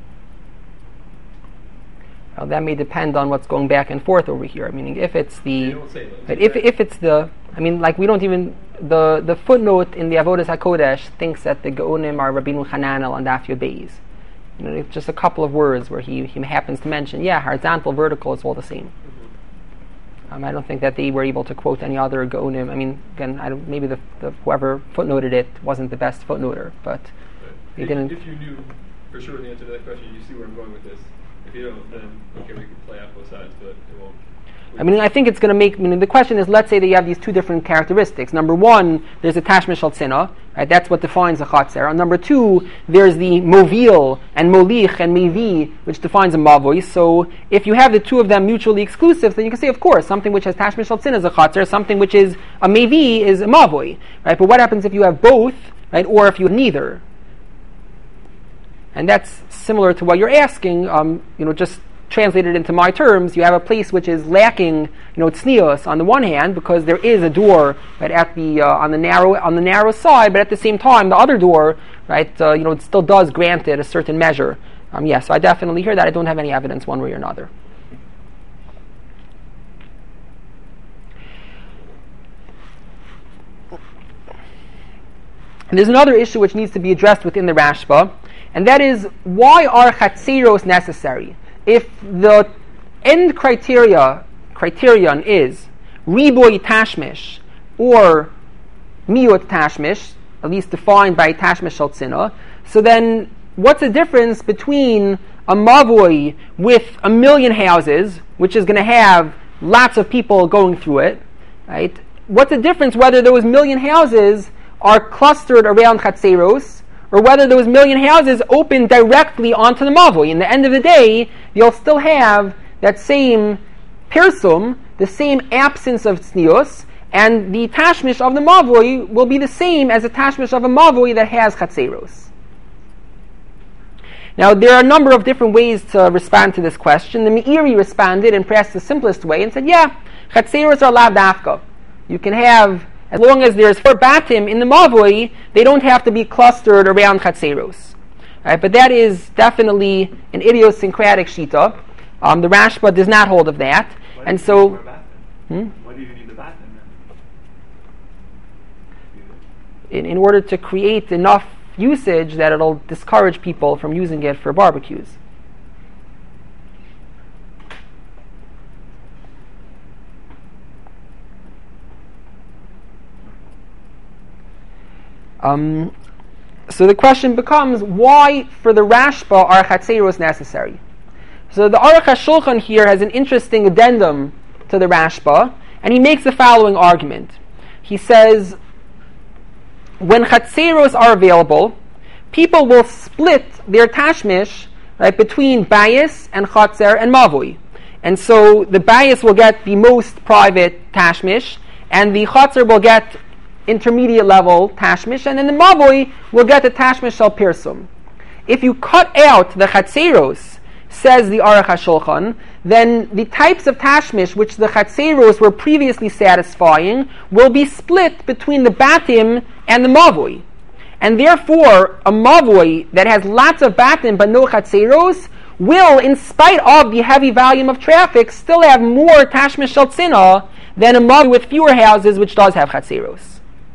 Well, that may depend on what's going back and forth over here. Meaning, if it's the, They don't say that. but if if it's the, I mean, like we don't even the the footnote in the Avodas Hakodesh thinks that the Geonim are Rabbeinu Hananel and Daf Yud Beis. You know, it's just a couple of words where he he happens to mention, yeah, horizontal, vertical is all the same. Mm-hmm. Um, I don't think that they were able to quote any other Geonim. I mean, again, I don't, maybe the, the whoever footnoted it wasn't the best footnoter, but Right. they if, didn't. If you knew for sure the answer to that question, you see where I'm going with this. If you don't, then okay, we can play out both sides, but it won't. I mean, I think it's going to make. I mean, the question is, let's say that you have these two different characteristics. Number one, there's a tashmish al tzina, right? That's what defines a chatzer. And number two, there's the movil and molich and mevi, which defines a mavoi. So, if you have the two of them mutually exclusive, then you can say, of course, something which has tashmish al tzina is a chatzer, something which is a mevi is a mavoi, right? But what happens if you have both, right? Or if you have neither? And that's similar to what you're asking. Um, you know, just translated into my terms, you have a place which is lacking, you know, tznius on the one hand, because there is a door right at the uh, on the narrow on the narrow side, but at the same time, the other door, right, uh, you know, it still does grant it a certain measure. Um, yes, yeah, so I definitely hear that. I don't have any evidence one way or another. And there's another issue which needs to be addressed within the Rashba, and that is, why are chatzeros necessary? If the end criteria criterion is riboy tashmish or miut tashmish, at least defined by tashmish shel tzina, so then what's the difference between a mavoi with a million houses, which is going to have lots of people going through it, right? What's the difference whether those million houses are clustered around chatzeros, or whether those million houses open directly onto the mavoi? In the end of the day, you'll still have that same pirsum, the same absence of tznius, and the tashmish of the mavoi will be the same as the tashmish of a mavoi that has chatzeros. Now, there are a number of different ways to respond to this question. The Meiri responded in perhaps the simplest way and said, yeah, Chatzeros are lav dafka. You can have, as long as there's four batim in the Mavoi, they don't have to be clustered around Chatzeros. Right, but that is definitely an idiosyncratic shita. Um, the Rashba does not hold of that. Why And do you so... need more bathroom? Hmm? Why do you need the bathroom then? In, in order to create enough usage that it'll discourage people from using it for barbecues. Um, so the question becomes, why for the Rashba are Chatzeros necessary? So the Aruch HaShulchan here has an interesting addendum to the Rashba, and he makes the following argument. He says, when Chatzeros are available, people will split their tashmish, right, between bayis and Chatzer and Mavui. And so the bayis will get the most private tashmish, and the Chatzer will get intermediate level tashmish, and then the Mavui will get the tashmish shel pirsum. If you cut out the Chatzeros, says the Aruch HaShulchan, then the types of tashmish which the Chatzeros were previously satisfying will be split between the batim and the Mavui. And therefore, a Mavui that has lots of batim but no Chatzeros will, in spite of the heavy volume of traffic, still have more tashmish shel tzina than a Mavui with fewer houses which does have Chatzeros.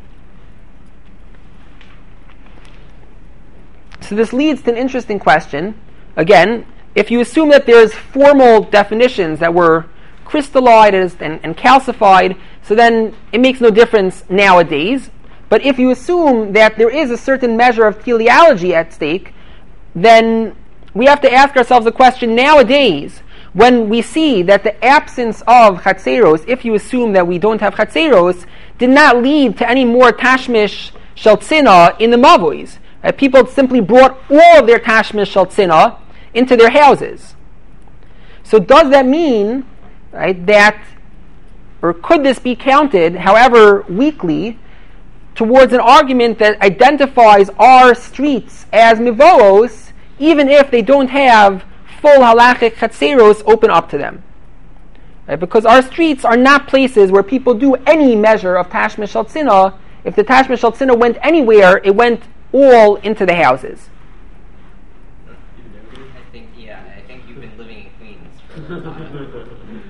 So this leads to an interesting question. Again, if you assume that there's formal definitions that were crystallized and, and calcified, so then it makes no difference nowadays. But if you assume that there is a certain measure of teleology at stake, then we have to ask ourselves the question nowadays, when we see that the absence of Chatzeros, if you assume that we don't have Chatzeros, did not lead to any more tashmish shel tzina in the Mavuis. Uh, people simply brought all of their tashmish shel tzina into their houses. So does that mean, right, that, or could this be counted, however weakly, towards an argument that identifies our streets as mivoos, even if they don't have full halachic chatzeros open up to them? Right? Because our streets are not places where people do any measure of tashmish shel tzina. If the tashmish shel tzina went anywhere, it went all into the houses. I think, yeah, I think you've been living in Queens for a while.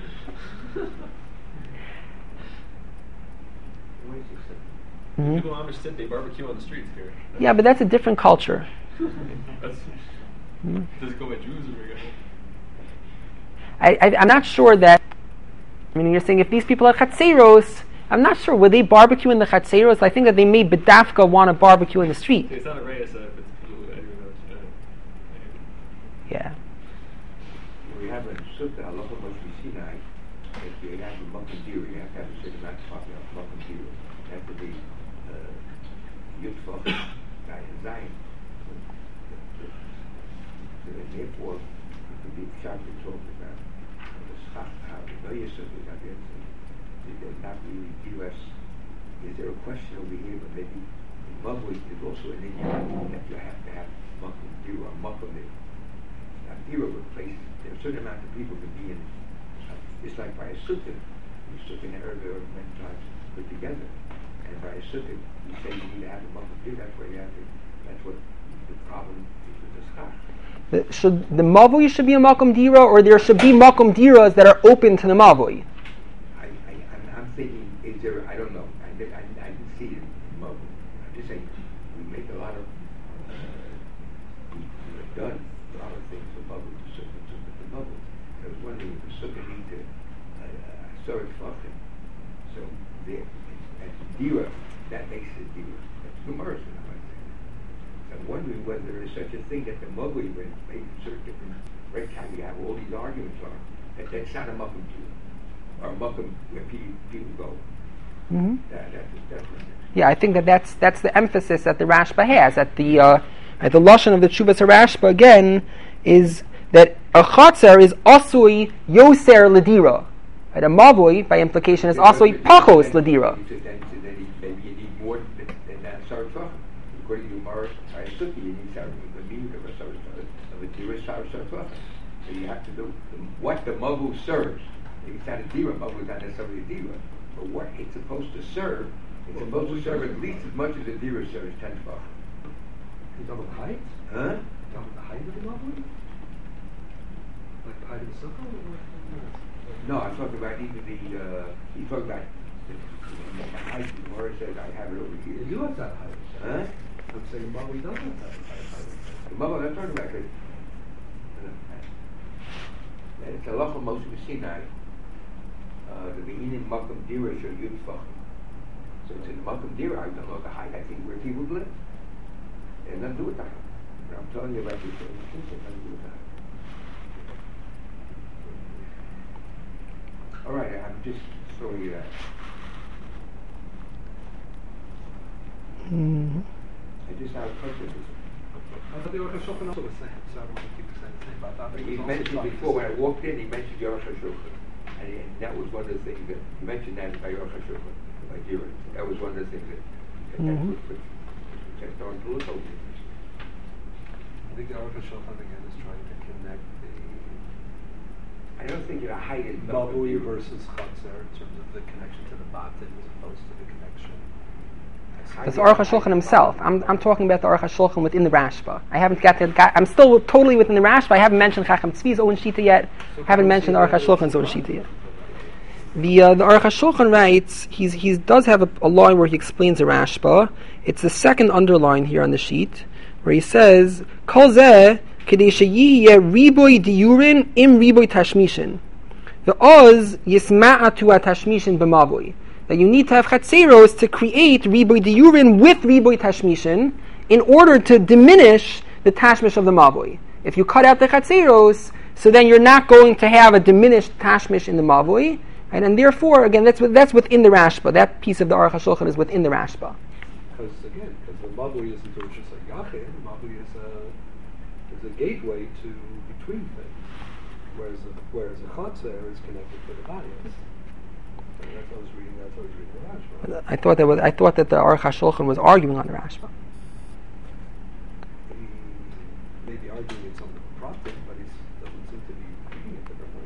Mm-hmm. People in Amish sit, they barbecue on the streets here. Yeah, but that's a different culture. That's, Mm-hmm. does it go by Jews or regular? I, I, I'm not sure that, I mean, you're saying if these people are chatzeros, I'm not sure, would they barbecue in the chatzeros? I think that they may bedafka want to barbecue in the street. It's not a reyes, uh, if it's people who anyway know. Yeah. We have a sukkah, halacha Moshe Sinai, that you have a makom dira, you have to have a certain amount of makom dira. It has to be yutfach, guy and zayin. Therefore, it could be sharply talked about the schach, how the various sukkahs are there. They're not really U S. Is there a question over here, but maybe in Mavui is also an Indian that you have to have makom dira, makom there. Now, dira would place, there are a certain amount of people can be in. It's like by a sukkah. You sukkah in Arabic are many times put together. And by a sukkah, you say you need to have a makom dira, that's where you have to, that's what the problem is with the schach. The, should the mavui should be a makom dira, or there should be makom diras that are open to the mavui? I, I, I'm, I'm thinking, is there, I don't know, I, did, I, I didn't see it in Mobile. I'm just saying, we make a lot of, uh, we, we have done a lot of things for Mobile, to Sukkah, to the Mobile. I was wondering if the Sukkah need to, uh, saw it fucking. So, there, and Dira, that makes it Dira. That's Gemara, you know what I'm saying. So I'm wondering whether there is such a thing that the Mobile, when maybe certain different, right, how you have all these arguments on, that that's not a Makom Dira. Or Makom where people, people go. Mm-hmm. That, that's definitely. Yeah, I think that that's that's the emphasis that the Rashba has. At the uh, at the lashon of the Tshuvas Rashba again is that a chatzer is asui yoser ledira. Right, a mavui by implication is asui pachos ledira. Maybe you need more than, than that sarah. According to Mars, I assume you need sarah of a Dira Sar Sartlacha. So you have to do the, what the mavu serves. It's not a dira, mavu is not necessarily a dira, but what it's supposed to serve, it's supposed to serve at least as much as a dira serves ten tefach. You talking about the height? Huh? You talking about the height of the mavu? Like the height of the sukkah? No, I'm talking about even the, uh, he's talking about the, the height. The Gemara says, I have it over here. You do have that height. Huh? I'm saying the mavu doesn't have that height. The mavu I'm talking about, because it's halacha Moshe Sinai. Uh, the beginning Makam Dira Shel Yud Tefachim. So it's in the Makam Dira. I don't know the height. I think where people live. And nothing to do with that. But I'm telling you about this. It has nothing to do with that. All right, I'm just showing you that. Mm-hmm. I just have a question. I thought the Aruch HaShulchan also was saying, so I don't want to keep saying the same about that. He mentioned before, when I walked in, he mentioned Aruch HaShulchan. And, he, and that was one of the things that, he mentioned that by Aruch HaShulchan, by Dira. That was one of the things that, that, Mm-hmm. that was, which I started to look over. I think the Aruch HaShulchan again is trying to connect the I don't think the height is Mavui versus Chatzar in terms of the connection to the batin as opposed to the connection. That's the Aruch HaShulchan himself. I'm, I'm talking about the Aruch HaShulchan within the Rashba. I haven't got to, got, I'm still totally within the Rashba. I haven't mentioned Chacham Tzvi's own Shita yet. So haven't mentioned the Aruch HaShulchan's own Shita yet. The uh, the Aruch HaShulchan writes, he's, he does have a, a line where he explains the Rashba. It's the second underline here on the sheet, where he says, Kol zeh kedei sheyiyeh riboy diurin im riboy tashmishin. The oz yisma'atu atashmishin b'mavoy. That you need to have chatzeros to create riboy diurin with riboy tashmishin in order to diminish the tashmish of the mavoy. If you cut out the chatzeros, so then you're not going to have a diminished tashmish in the mavoy, right? And therefore, again, that's that's within the Rashba. That piece of the Aruch HaShulchan is within the Rashba. Because again, because the mavui isn't just like yachid, the mavui is a is a gateway to between things, whereas a, whereas a chatzar is connected to the body. So that's what I was reading. That's what I was reading the Rashba. I thought that was, I thought that the Aruch HaShulchan was arguing on the Rashba. He may be arguing in some prophet, but he doesn't seem to be reading it differently.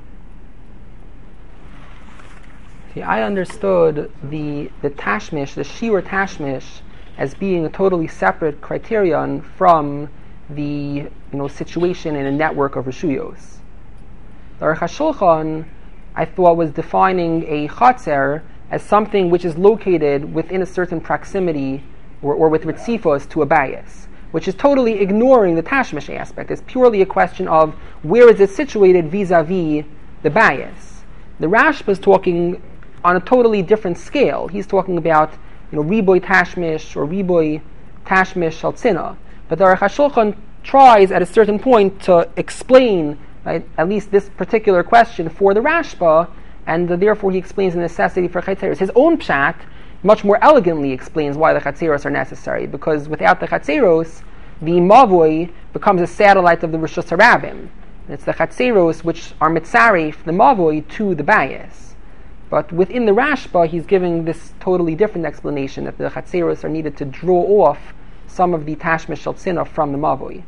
See, I understood the the tashmish, the shiur tashmish, as being a totally separate criterion from the you know situation in a network of reshuyos. The Aruch HaShulchan, I thought, was defining a chatzer as something which is located within a certain proximity or, or with ritzifos to a bayis, which is totally ignoring the tashmish aspect. It's purely a question of where is it situated vis-a-vis the bayis. The Rashba is talking on a totally different scale. He's talking about you know riboy tashmish or riboy tashmish shaltzina. But the Aruch HaShulchan tries at a certain point to explain, right, at least this particular question for the Rashba, and uh, therefore he explains the necessity for chatzeros. His own pshat much more elegantly explains why the chatzeros are necessary, because without the chatzeros, the mavoi becomes a satellite of the Rishus HaRabim. It's the chatzeros which are mitzaref, the mavoi, to the bayis. But within the Rashba, he's giving this totally different explanation, that the chatzeros are needed to draw off some of the tashmish shaltzina from the mavoi.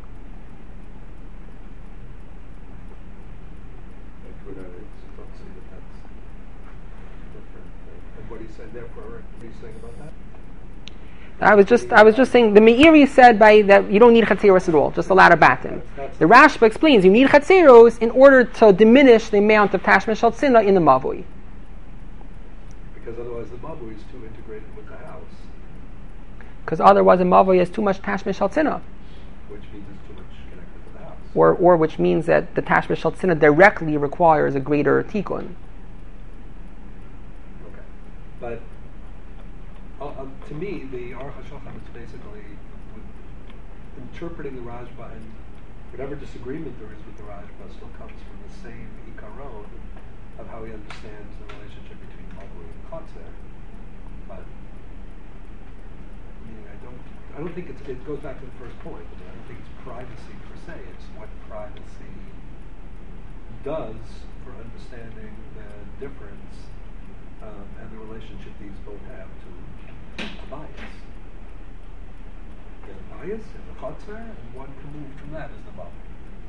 I was just I was just saying the Meiri said by that you don't need chatzeros at all, just a lot of batim. The Rashba explains you need chatzeros in order to diminish the amount of tashmish shaltzina in the mavui. Because otherwise the mavui is too integrated with the house. Because otherwise the mavui has too much tashmish shaltzina. Which means it's too much connected to the house. Or or which means that the tashmish shaltzina directly requires a greater tikkun. Okay, but. Uh, um, to me, the Aruch HaShulchan is basically interpreting the Rashba, and whatever disagreement there is with the Rashba still comes from the same ikaron of how he understands the relationship between mavui and chatzer. But meaning, I don't, I don't think it's, it goes back to the first point. I don't think it's privacy per se. It's what privacy does for understanding the difference um, and the relationship these both have to a bias. There's a bias and a chatzar, and one can move from that as the mavui.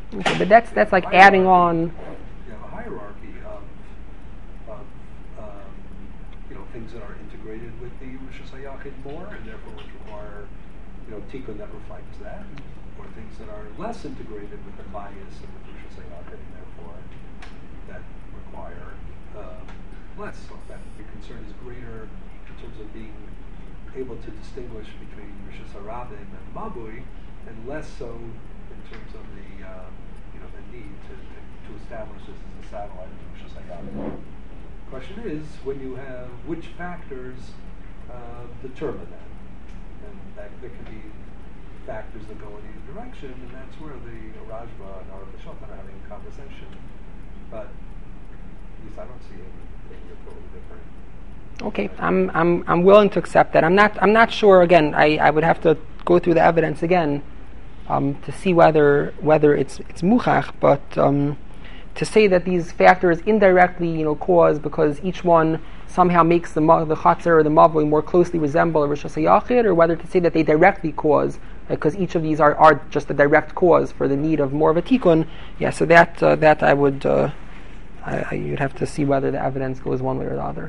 Okay, but that's that's like adding on. You have a hierarchy of, of um, you know, things that are integrated with the Rishus HaYachid more, and therefore would require, you know, tikkun that reflects that, or things that are less integrated with the bias and the Rishus HaYachid, and therefore that require um, less. So that the concern is greater in terms of being able to distinguish between Rishus HaRabim and Mabui, and less so in terms of the um, you know the need to, to, to establish this as a satellite of Rishus HaYachid. The question is, when you have which factors uh, determine that, and that there can be factors that go in either direction, and that's where the Rajba and Aruch HaShulchan are having a conversation. But at least I don't see anything totally different. Okay, I'm I'm I'm willing to accept that. I'm not I'm not sure. Again, I, I would have to go through the evidence again um, to see whether whether it's it's muchach. But um, to say that these factors indirectly, you know, cause because each one somehow makes the the chatzar or the mavoi more closely resemble a Rishus HaYachid, or whether to say that they directly cause, because each of these are, are just a direct cause for the need of more of a tikkun. Yeah, so that uh, that I would uh, I, I, you'd have to see whether the evidence goes one way or the other.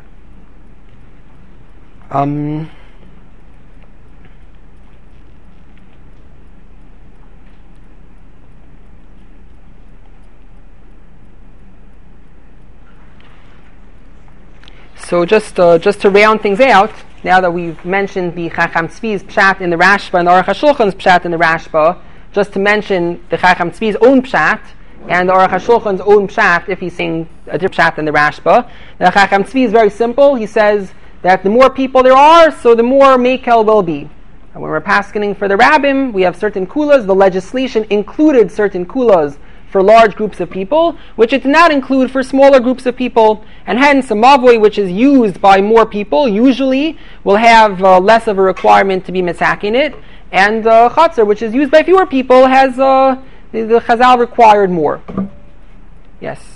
Um, so just uh, just to round things out, now that we've mentioned the Chacham Tzvi's pshat in the Rashba and the Aruch HaShulchan's pshat in the Rashba, just to mention the Chacham Tzvi's own pshat and the Aruch HaShulchan's own pshat, if he's saying a different pshat than the Rashba. The Chacham Tzvi is very simple. He says that the more people there are, so the more Mekel will be. And when we're paskening for the Rabbim, we have certain kulas. The legislation included certain kulas for large groups of people, which it did not include for smaller groups of people. And hence, a mavoi which is used by more people usually will have uh, less of a requirement to be mitzakin it. And uh, chatzar, which is used by fewer people, has uh, the, the chazal required more. Yes.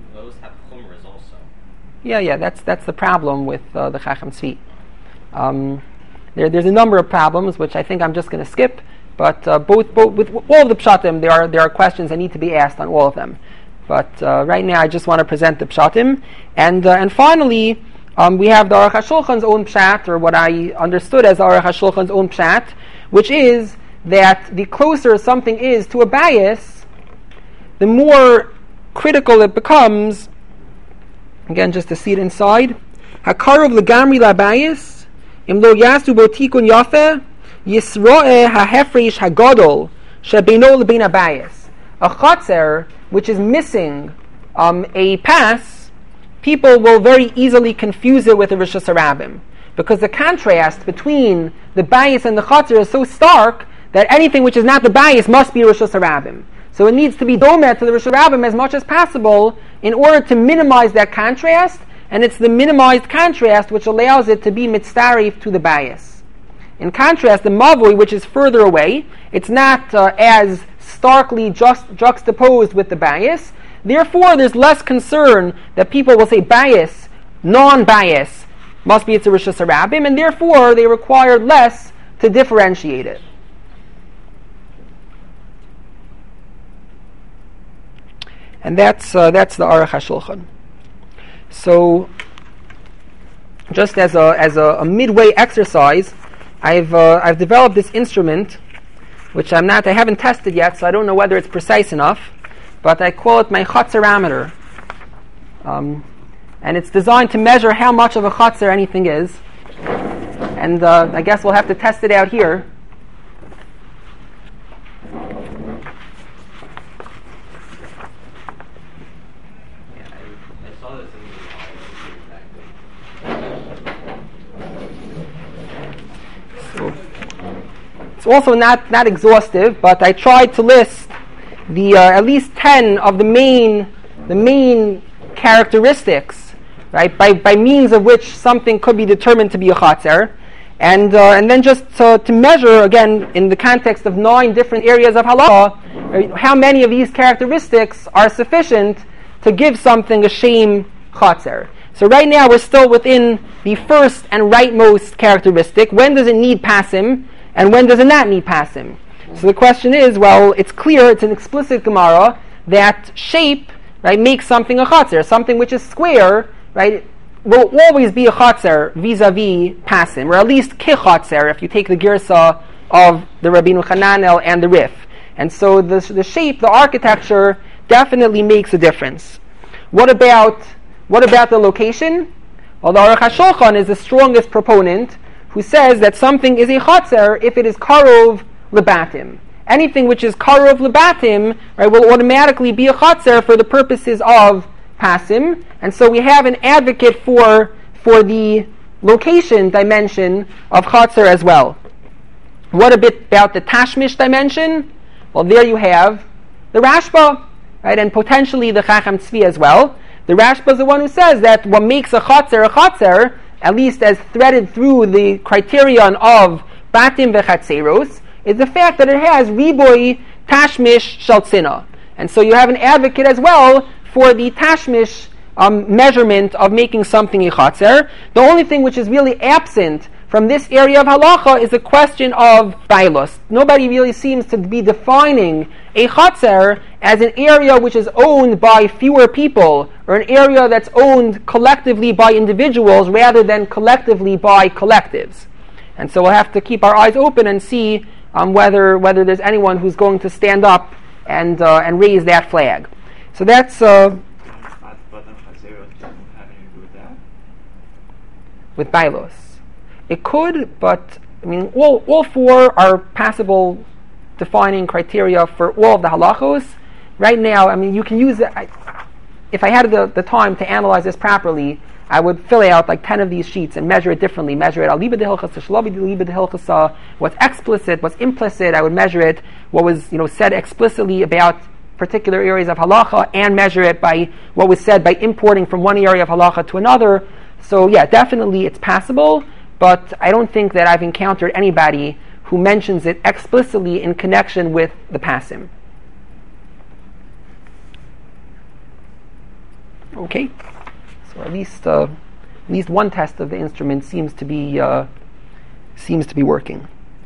Yeah, yeah, that's that's the problem with uh, the Chacham Tzvi. Um, there, there's a number of problems which I think I'm just going to skip. But uh, both, both with all of the pshatim, there are there are questions that need to be asked on all of them. But uh, right now, I just want to present the pshatim, and uh, and finally, um, we have the Aruch HaShulchan's own pshat, or what I understood as Aruch HaShulchan's own pshat, which is that the closer something is to a bias, the more critical it becomes. Again, just to see it inside. Hakarov legamri labayis, im lo yasu bo tikun yafeh, yisro'eh hahefresh hagadol, shebeino lebein abayis. A chatzar, which is missing um, a pass, people will very easily confuse it with a Rishus HaRabim. Because the contrast between the bias and the chatzar is so stark that anything which is not the bias must be Rishus HaRabim. So it needs to be domed to the Rishus HaRabim as much as possible in order to minimize that contrast, and it's the minimized contrast which allows it to be mitzaref to the bias. In contrast, the mavui, which is further away, it's not uh, as starkly just juxtaposed with the bias. Therefore, there's less concern that people will say bias, non-bias, must be it's a Rishus HaRabim, and therefore they require less to differentiate it. And that's uh, that's the Aruch HaShulchan. So, just as a as a, a midway exercise, I've uh, I've developed this instrument, which I'm not I haven't tested yet, so I don't know whether it's precise enough, but I call it my chatzerometer, um, and it's designed to measure how much of a chatzer anything is, and uh, I guess we'll have to test it out here. It's also not, not exhaustive, but I tried to list the uh, at least ten of the main the main characteristics, right, by, by means of which something could be determined to be a chatzer, and uh, and then just uh, to measure again in the context of nine different areas of halacha, how many of these characteristics are sufficient to give something a shame chatzer. So right now we're still within the first and rightmost characteristic. When does it need pasim? And when does it not need pasim? So the question is, well, it's clear, it's an explicit Gemara, that shape, right, makes something a chatzer. Something which is square, right, will always be a chatzer vis-a-vis pasim, or at least ki chatzer, if you take the girsa of the Rabbeinu Hananel and the Rif. And so the, the shape, the architecture, definitely makes a difference. What about what about the location? Well, the Aruch HaShulchan is the strongest proponent, who says that something is a chatzer if it is karov lebatim. Anything which is karov lebatim, right, will automatically be a chatzer for the purposes of pasim. And so we have an advocate for for the location dimension of chatzer as well. What a bit about the tashmish dimension? Well, there you have the Rashba, right, and potentially the Chacham Tzvi as well. The Rashba is the one who says that what makes a chatzer a chatzer, at least as threaded through the criterion of batim v'chatzeros, is the fact that it has riboy tashmish shaltzina. And so you have an advocate as well for the tashmish um, measurement of making something a chatzer. The only thing which is really absent from this area of halacha is the question of bailos. Nobody really seems to be defining a chatzer as an area which is owned by fewer people, or an area that's owned collectively by individuals rather than collectively by collectives. And so we'll have to keep our eyes open and see um, whether whether there's anyone who's going to stand up and uh, and raise that flag. So that's uh, with bailos. It could, but I mean, all all four are passable defining criteria for all of the halachos. Right now, I mean, you can use it. I, if I had the, the time to analyze this properly, I would fill out like ten of these sheets and measure it differently. Measure it aliba de hilchasa, shalabi de liba de hilchasa. What's explicit, what's implicit. I would measure it. What was you know said explicitly about particular areas of halacha, and measure it by what was said by importing from one area of halacha to another. So yeah, definitely it's passable. But I don't think that I've encountered anybody who mentions it explicitly in connection with the pasim. Okay, so at least uh, at least one test of the instrument seems to be uh, seems to be working.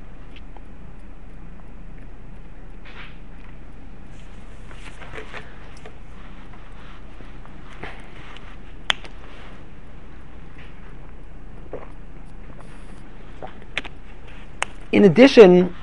In addition,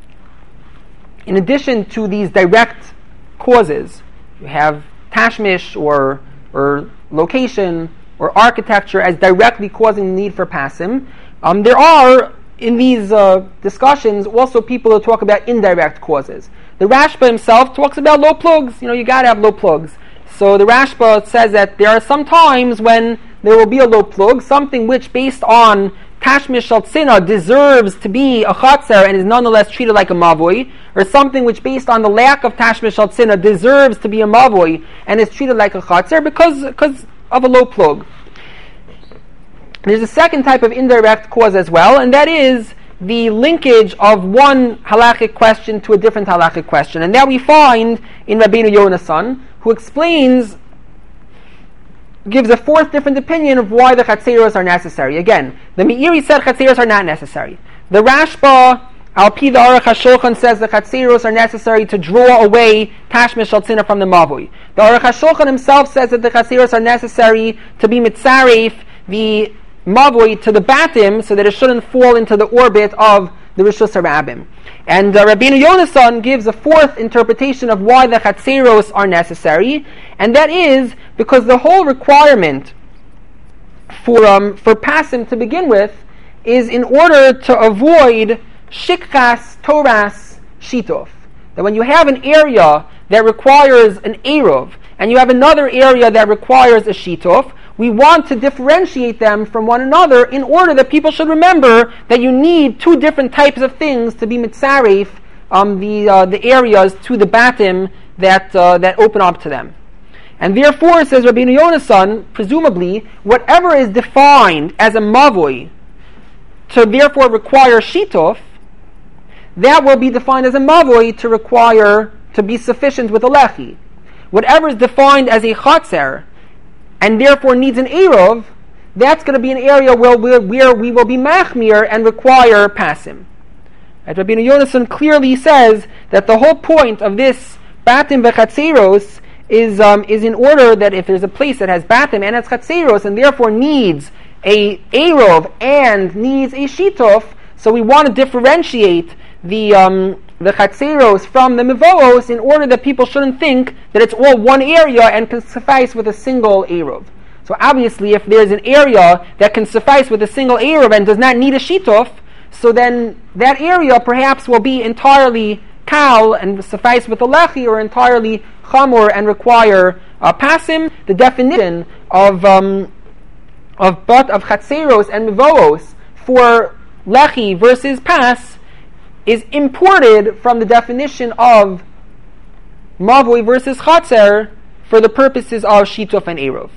in addition to these direct causes, you have tashmish or or location or architecture as directly causing the need for pasim. Um, there are in these uh, discussions also people who talk about indirect causes. The Rashba himself talks about low plugs. You know, you got to have low plugs. So the Rashba says that there are some times when there will be a low plug, something which, based on tashmish shaltzina, deserves to be a chatzer and is nonetheless treated like a mavoi, or something which, based on the lack of tashmish shaltzina, deserves to be a mavoi and is treated like a chatzer because because of a low plug. There's a second type of indirect cause as well, and that is the linkage of one halachic question to a different halachic question, and that we find in Rabbeinu Yonasan, who explains, gives a fourth different opinion of why the chatzeros are necessary. Again, the Meiri said chatzeros are not necessary. The Rashba, Al Pi the Aruch HaShulchan, says the chatzeros are necessary to draw away tashmish shaltzina from the mavui. The Aruch HaShulchan himself says that the chatzeros are necessary to be mitzaref the mavui to the batim, so that it shouldn't fall into the orbit of the Rishus HaRabim. And uh, Rabbeinu Yonasan gives a fourth interpretation of why the chatzeros are necessary, and that is because the whole requirement for um, for pasim to begin with is in order to avoid shikkas toras shituf. That when you have an area that requires an eruv, and you have another area that requires a shituf, we want to differentiate them from one another in order that people should remember that you need two different types of things to be mitzaref um, the uh, the areas to the batim that uh, that open up to them. And therefore, says Rabbeinu Yonasan, presumably, whatever is defined as a mavui to therefore require shituf, that will be defined as a mavui to require, to be sufficient with a lechi. Whatever is defined as a chatzer, and therefore needs an eruv, that's going to be an area where, where, where we will be machmir and require pasim. Right? Rabbeinu Yonason clearly says that the whole point of this batim v'chatzeros is um, is in order that if there's a place that has batim and has chatzeros and therefore needs a erov and needs a shituf, so we want to differentiate the um, the chatzeros from the mevoos in order that people shouldn't think that it's all one area and can suffice with a single erov. So obviously, if there's an area that can suffice with a single erov and does not need a shituf, so then that area perhaps will be entirely kal and suffice with a lechi, or entirely chamor and require uh, pasim. The definition of um, of but of chatzeros and mevoos for lechi versus pas is imported from the definition of mavoi versus chatzer for the purposes of shituf and erov.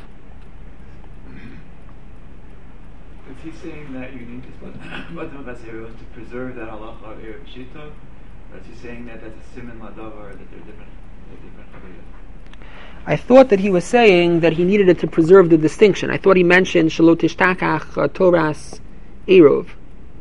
Is he saying that you need to to preserve that halacha or erev shituf, or is he saying that that's a siman ladavar, that they're different? They're different chaviyot? I thought that he was saying that he needed it to preserve the distinction. I thought he mentioned shalot tishtakach uh, toras erov.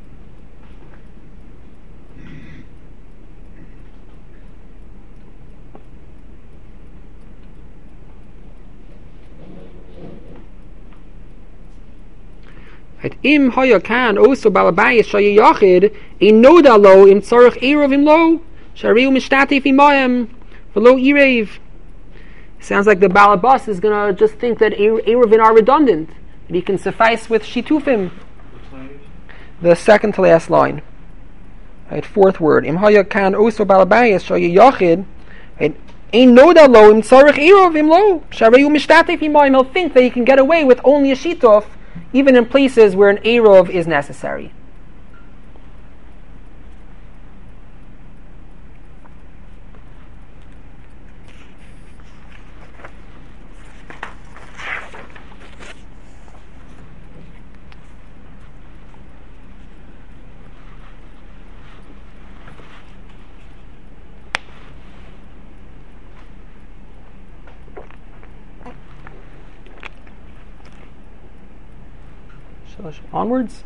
Im hoya kan also balabayis shayachid in nodalo im tzarich erov im lo shariu mishtatif imayim v'lo irev. Sounds like the balabas is gonna just think that eruvin are redundant, that he can suffice with shitufim. The second to last line, right? Fourth word. Im hoya kan also balabayis shayachid in nodalo im tzarich erov im lo shariu mishtatif imayim. He'll think that he can get away with only a shituf, even in places where an erov is necessary. Onwards?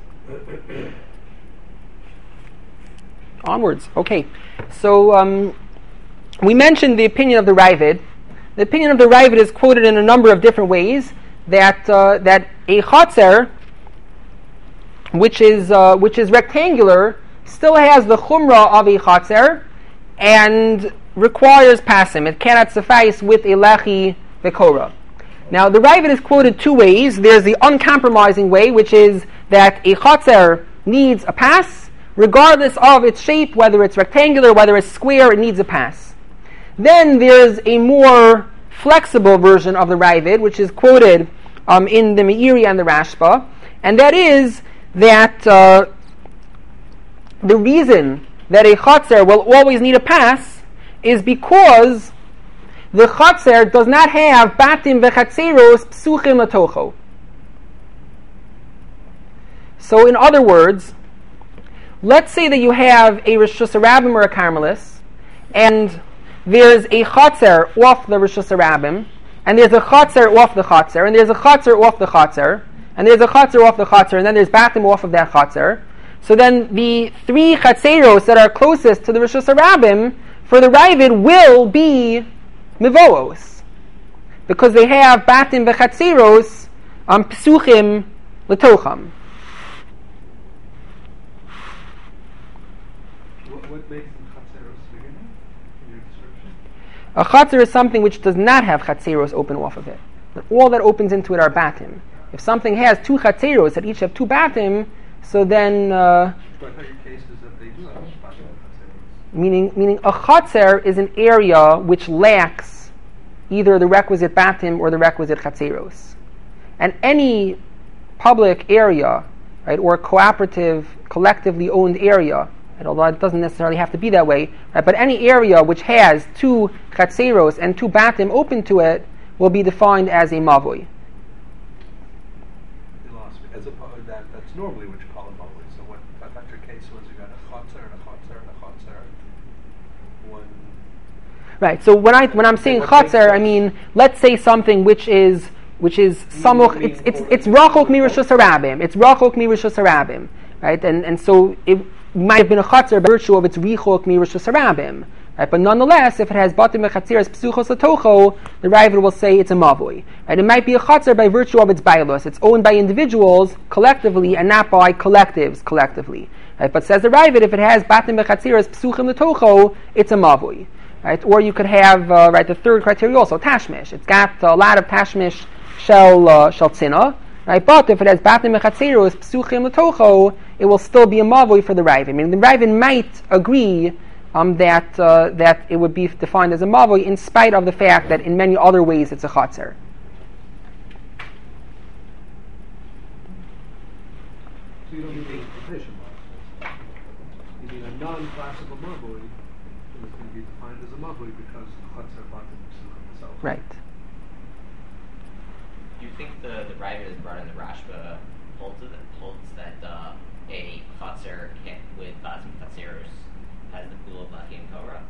Onwards. Okay. So um, we mentioned the opinion of the Ravid. The opinion of the Ravid is quoted in a number of different ways. That uh, that a chatzer, which is uh, which is rectangular, still has the chumrah of a chatzer and requires pasim. It cannot suffice with a lechi v'korah. Now, the Ravid is quoted two ways. There's the uncompromising way, which is that a chatzer needs a pass, regardless of its shape, whether it's rectangular, whether it's square, it needs a pass. Then there's a more flexible version of the Ravid, which is quoted um, in the Meiri and the Rashba, and that is that uh, the reason that a chatzer will always need a pass is because the chatzer does not have batim v'chatzeros psuchim latocho. So, in other words, let's say that you have a Rosh Hashanah or a Carmelis, and there's a chatzer off the Rosh Hashanah, and there's a chatzer off the chatzer, and there's a chatzer off the chatzer, and there's a chatzer off the chatzer, and then there's batim off of that chatzer. So then the three chatzeros that are closest to the Rosh Hashanah for the Ravid will be mevoos, because they have batim v'chatzeros um, psuchim letocham. What, what makes the chatzeros beginning in your description? A chatzer is something which does not have chatzeros open off of it. But all that opens into it are batim. If something has two chatzeros that each have two batim, so then uh, So I thought your case is that they do have batim chatzeros. meaning meaning a chatzer is an area which lacks either the requisite batim or the requisite chatzeros. And any public area, right, or cooperative, collectively owned area, right, although it doesn't necessarily have to be that way, right, but any area which has two chatzeros and two batim open to it will be defined as a mavoi. You lost me. As opposed to that, that's normally what you call a mavoi. So what I thought your case was you got a chatzer and a chatzer and a chatzer. One. Right. So when I when I'm saying chatzer, I mean, let's say something which is which is samuch. It's it's it's rachok mi Rosh Hashanah. It's rachok mi Rosh Hashanah. Right. And and so it, might have been a chatzar by virtue of its richok mi Rosh Hashanah. Right, but nonetheless, if it has batim v'chatziras psuchos latocho, the Ravid will say it's a mavui. Right, it might be a chatzar by virtue of its bailos. It's owned by individuals collectively and not by collectives collectively. Right, but says the Ravid, if it has batim v'chatziras psuchim latocho, it's a mavui. Right, or you could have uh, right the third criteria also tashmish. It's got a lot of tashmish shel uh, shel tzina. Right, but if it has batim v'chatziros psuchim latocho, it will still be a mavui for the Ravid. I mean, the Ravid might agree. Um, that uh, that it would be defined as a mavoi in spite of the fact that in many other ways it's a chatzar. So you don't need a definition mark. You need a non-classical mavoi, and it's going to be defined as a mavoi because the chatzar batim itself. Right. Do you think the the Ravid is brought in the Rashba holds that holds that uh, a chatzar with batim chatzeros has the pool of Lachi and Korah?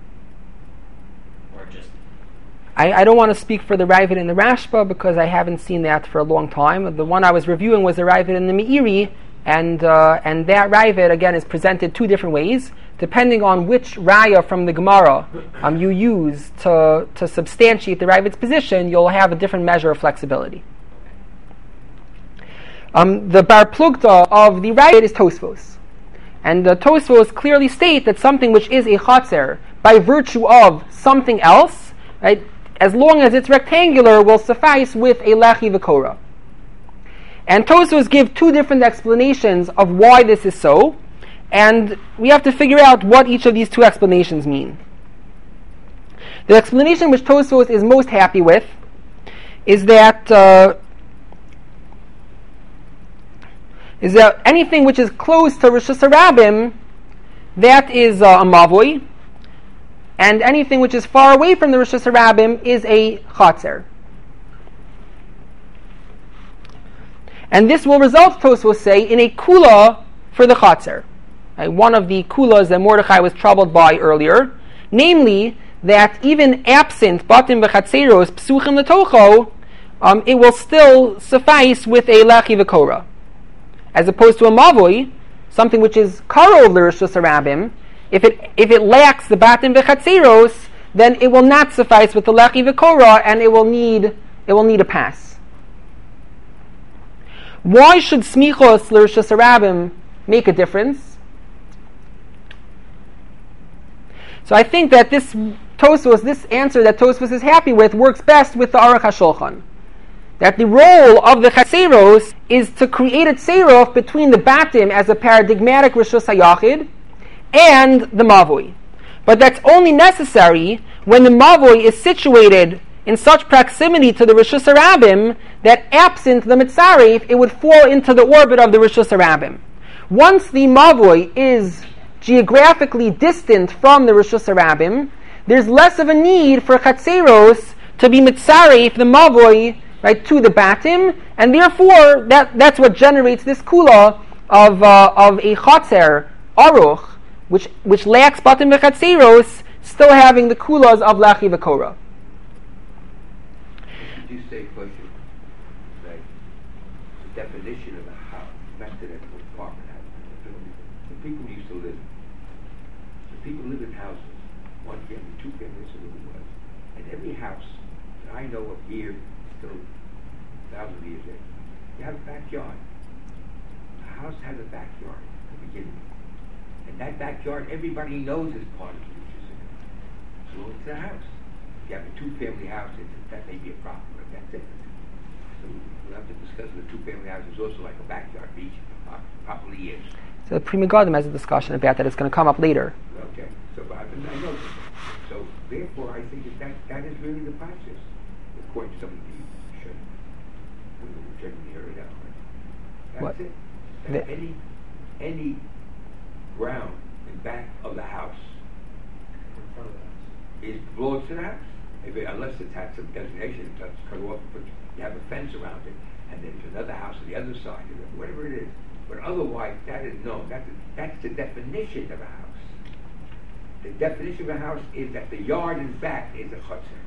Or just... I, I don't want to speak for the Ravid and the Rashba because I haven't seen that for a long time. The one I was reviewing was the Ravid and the Meiri, and uh, and that Ravid, again, is presented two different ways, depending on which Raya from the Gemara um, you use to, to substantiate the Ravid's position, you'll have a different measure of flexibility. Um, the Bar Plugta of the Ravid is Tosfos. And the Tosfos clearly state that something which is a chatzar by virtue of something else, right, as long as it's rectangular, will suffice with a lechi v'korah. And Tosfos give two different explanations of why this is so, and we have to figure out what each of these two explanations mean. The explanation which Tosfos is most happy with is that uh, is that anything which is close to Rosh Hashanah, that is uh, a mavoi, and anything which is far away from the Rosh Hashanah is a chatzar. And this will result, Tosfos say, in a kula for the chatzar. Right, one of the kulas that Mordechai was troubled by earlier, namely that even absent batim v'chatzeros psuchim letocho, um, it will still suffice with a lechi v'korah. As opposed to a mavoi, something which is karov l'Rosh Hashanah, if it if it lacks the batim v'chatzeros, then it will not suffice with the lechi v'korah, and it will need it will need a pass. Why should smichos l'Rosh Hashanah make a difference? So I think that this Tosfos, this answer that Tosfos is happy with, works best with the Aruch HaShulchan. That the role of the Chatzeros is to create a tzerof between the batim as a paradigmatic Rishus HaYachid and the Mavoi. But that's only necessary when the Mavoi is situated in such proximity to the Rishus HaRabim that absent the Mitzaref, it would fall into the orbit of the Rishus HaRabim. Once the Mavoi is geographically distant from the Rishus HaRabim, there's less of a need for Chatzeros to be Mitzaref, the Mavoi, right, to the batim, and therefore that, that's what generates this kula of uh, of a chatzer aruch, which which lacks batim v'chatzeros, still having the kulas of lachi v'korah. Did you say question, right? The definition of a house, not that it's an apartment house. The people used to live. The people live in houses, one family, two families, or whatever it was, and every house that I know of here. Still thousands of years later. You have a backyard. A house has a backyard at the beginning. And that backyard, everybody knows is part of the future. So it's a house. If you have a two-family house, it's, that may be a problem, but that's different. So we'll have to discuss the two-family house is also like a backyard beach. Probably is. So the Pri Megadim has a discussion about that. It's going to come up later. Okay. So I, I know that. So therefore, I think that, that that is really the process. According to some of the should we will generally hear it out. Right? That's What? it. That The- any any ground in back of the house In front of the house. is belongs to the house. If it, unless it's had some designation, it's cut off, but you have a fence around it, and then there's another house on the other side of it, whatever it is. But otherwise, that is known. That's that's the definition of a house. The definition of a house is that the yard in back is a chutzner.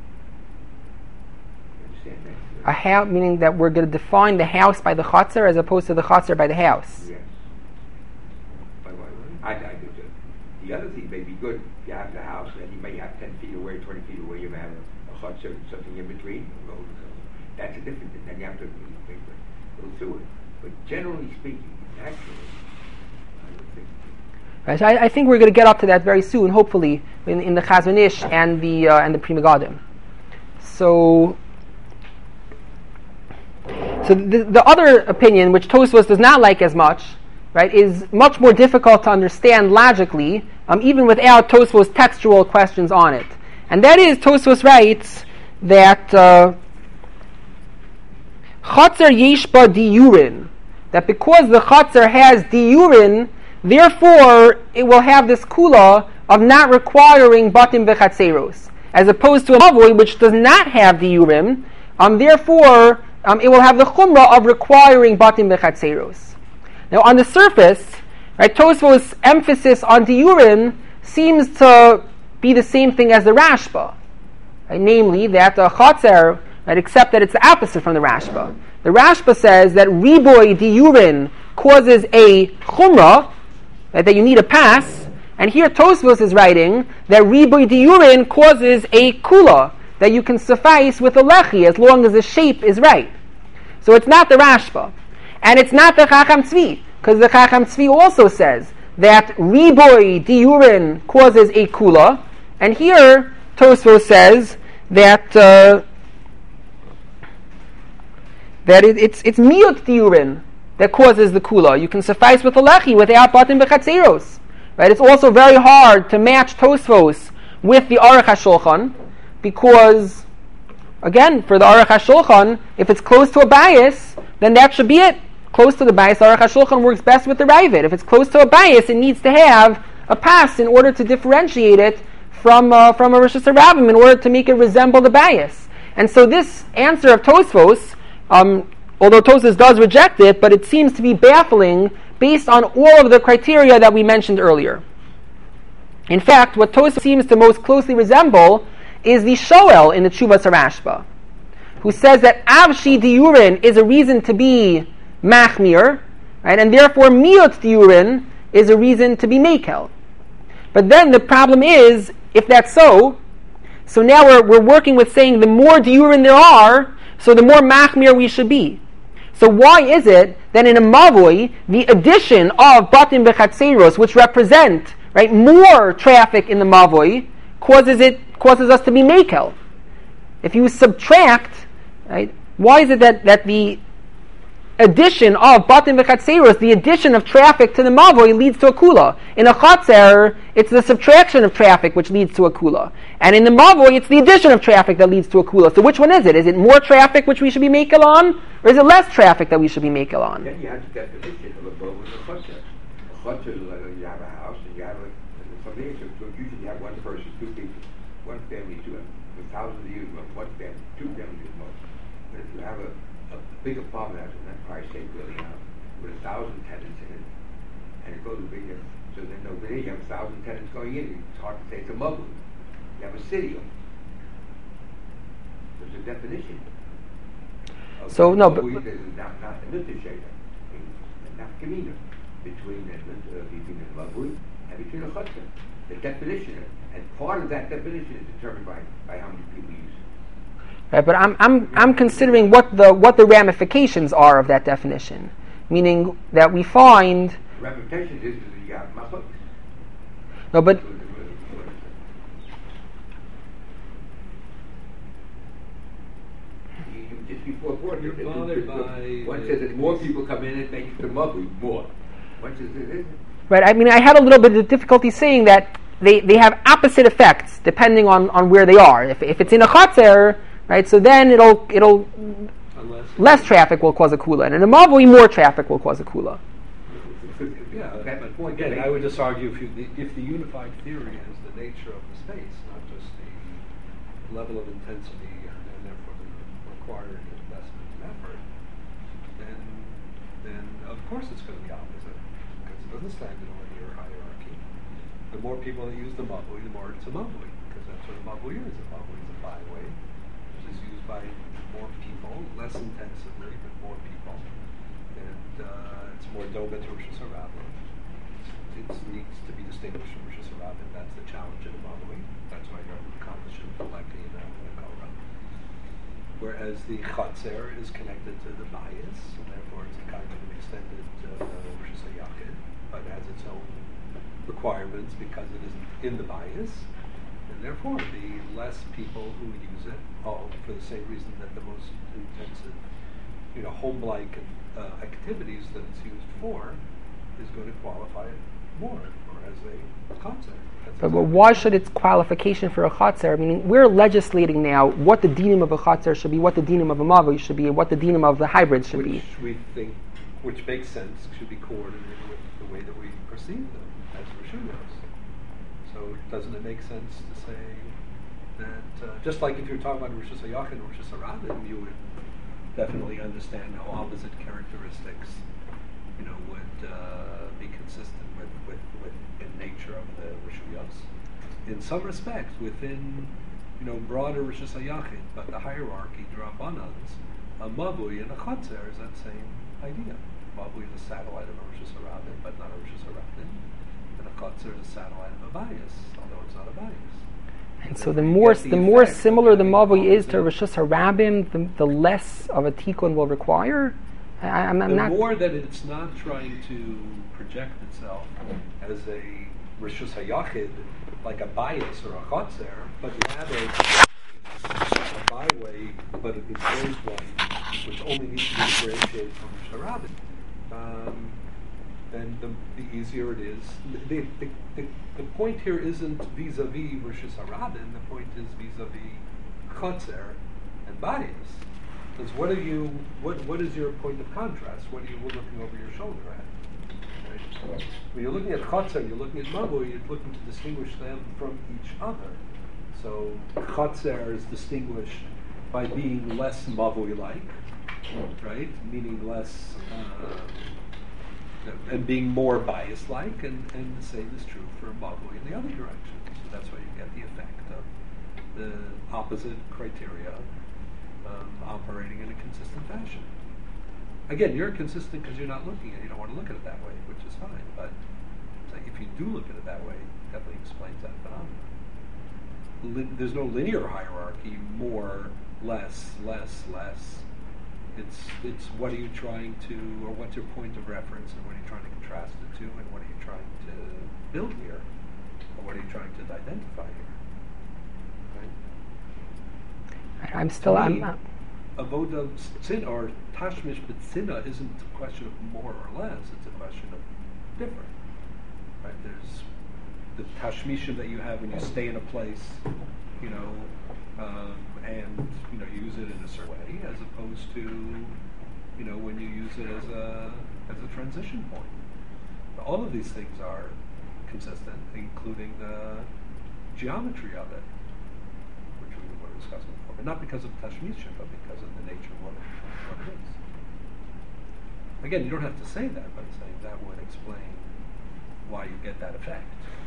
A house, meaning that we're going to define the house by the chatzar as opposed to the chatzar by the house. Yes. By what? I, I do too. The other thing may be good. You have the house, and you may have ten feet away, twenty feet away. You may have a, a hut, or something in between. A road, that's a different thing. Then you have to go through it. But generally speaking, actually, I would think. Right, so I, I think we're going to get up to that very soon, hopefully, in, in the Chazon Ish and the uh, and the Pri Megadim. So, so the, the other opinion, which Tosfos does not like as much, right, is much more difficult to understand logically, um, even without Tosfos' textual questions on it. And that is, Tosfos writes that uh, Chatzer yesh ba diyurin, that because the Chatzer has diyurin, therefore it will have this kula of not requiring batim v'chatzeros, as opposed to a mavoi which does not have diyurim, um, therefore um, it will have the chumrah of requiring batim v'chatzeros. Now, on the surface, right, Tosfos' emphasis on diyurim seems to be the same thing as the Rashba, right? Namely that a chatzer, right, except that it's the opposite from the Rashba. The Rashba says that riboy diyurin causes a chumrah, right, that you need a pass, and here Tosfos is writing that riboy diyurin causes a kula, that you can suffice with a lechi as long as the shape is right. So it's not the Rashba. And it's not the Chacham Tzvi, because the Chacham Tzvi also says that riboy diyurin causes a kula, and here Tosfos says that uh, that it, it's it's miut diyurin that causes the kula. You can suffice with a lechi without batim b'chatzeros. Right? It's also very hard to match Tosfos with the Aruch HaShulchan, because again, for the Aruch HaShulchan, if it's close to a bias, then that should be it. Close to the bias, Aruch HaShulchan works best with the Ravid. If it's close to a bias, it needs to have a pass in order to differentiate it from uh, from a Rosh Hashanah, in order to make it resemble the bias. And so this answer of Tosfos, um, although Tosfos does reject it, but it seems to be baffling based on all of the criteria that we mentioned earlier. In fact, what Tosfos seems to most closely resemble is the Shoel in the Tshuvas HaRashba, who says that Avshi Diyurin is a reason to be Machmir, right, and therefore Miut Diyurin is a reason to be Mekel. But then the problem is, if that's so, so now we're, we're working with saying the more Diyurin there are, so the more Machmir we should be. So why is it that in a Mavoi, the addition of Batim B'Chatzeros, which represent, right, more traffic in the Mavoi, causes it causes us to be Mekel? If you subtract, right, why is it that, that the addition of Batim V'Chatzeros, the addition of traffic to the Mavoi, leads to a Kula? In a Chatzer, it's the subtraction of traffic which leads to a Kula. And in the Mavoi, it's the addition of traffic that leads to a Kula. So which one is it? Is it more traffic which we should be Mekel on? Or is it less traffic that we should be Mekel on? Then you have the definition of a boat with a Chatzer. A Chatzer is like you have a house and you have a, something, so usually you have one person, two people, one family, two, a thousand years, one family, two families at most. But if you have a, a big apartment house, Empire State Building out with a thousand tenants in it, and it goes bigger. So then over there you have a thousand tenants going in. It's hard to say it's a mobile. You have a city. There's a definition. So no, but, but there's not not a nutishayda, not kamina between the uh, between the mabui and between the chutzah. The definition, and part of that definition is determined by, by how many people use it. Right, but I'm I'm I'm considering what the what the ramifications are of that definition, meaning that we find. The ramification is that you have machlokas. No, but. You, you just before board, You're bothered by one says that more people come in, it makes the mabui more. One says it isn't. Right. I mean, I had a little bit of difficulty saying that they, they have opposite effects depending on, on where they are. If if it's in a chatzer, right, so then it'll it'll Unless less traffic will cause a kula, and in a mavoi more traffic will cause a kula. Yeah, That's the point. again, I would just argue if you the, if the unified theory is the nature of the space, not just the level of intensity and, and therefore the required investment and effort, then then of course it's going to be opposite, because it doesn't stand in a linear hierarchy. The more people that use the mavui, the more it's a mavui, because that's what a mavui is. A mavui is a byway, which is used by more people, less intensively, but more people, and uh, it's more doba to Rosh Hashanah. it needs to be distinguished from Rosh Hashanah. That's the challenge in the Mavui. That's why you're accomplishing Faleki and Akora. Whereas the Chatzer is connected to the bias, and therefore it's a kind of an extended uh, Rosh Hashanah, but has its own requirements because it isn't in the bias. And therefore, the less people who use it, all for the same reason that the most intensive, you know, home-like uh, activities that it's used for, is going to qualify it more, or as a chotzer. But, but why should its qualification for a chotzer? I mean, we're legislating now what the dinim of a chotzer should be, what the dinim of a mavui should be, and what the dinim of the hybrid should which be. we think, which makes sense, should be coordinated with the way that we perceive them as Rishuyos. So doesn't it make sense to say that, uh, just like if you're talking about Rosh Hashanah and Rosh Hashanah, you would definitely understand how opposite characteristics, you know, would uh, be consistent with, with, with the nature of the Rishuyos. In some respects, within, you know, broader Rosh Hashanah, but the hierarchy, Drabanans, a Mavui and a Chatzer is that same idea. Mavui is a satellite of a Rosh Hashanah, but not a Rosh Hashanah. And a Chatzer is a satellite of a bias, although it's not a bias. And so the more the, the more similar the Mavui is to Rosh Hashanah, the, the less of a tikkun will require. I, I'm, I'm the not more that it's not trying to project itself as a Rosh Hashanah, like a bias or a Chatzer, but rather a byway, but an enclosed one, which only needs to be differentiated from Rosh Hashanah. Um, then the, the easier it is. The, the, the, the point here isn't vis-a-vis Rosh Hashanah, the point is vis-a-vis Chatzer and bias. Because what are you? What what is your point of contrast? What are you looking over your shoulder at? Right? When you're looking at Chatzer, you're looking at Mavui, you're looking to distinguish them from each other. So Chatzer is distinguished by being less Mavui-like, right? Meaning less. Uh, and being more bias-like, and, and the same is true for Mavui in the other direction. So that's why you get the effect of the opposite criteria um, operating in a consistent fashion. Again, you're consistent because you're not looking at it. You don't want to look at it that way, which is fine. But it's like if you do look at it that way, it definitely explains that phenomenon. Li- there's no linear hierarchy, more, less, less, less. It's it's what are you trying to, or what's your point of reference, and what are you trying to contrast it to, and what are you trying to build here, or what are you trying to identify here? Right? I'm still. To I'm me, not. Avoda sin or tashmish b'tzina isn't a question of more or less; it's a question of different. Right? There's the tashmishim that you have when you stay in a place, you know. Um, and you know, use it in a certain way, as opposed to, you know, when you use it as a as a transition point. All of these things are consistent, including the geometry of it, which we were discussing before, but not because of tashmisha, but because of the nature of what it, what it is. Again, you don't have to say that, but saying that would explain why you get that effect.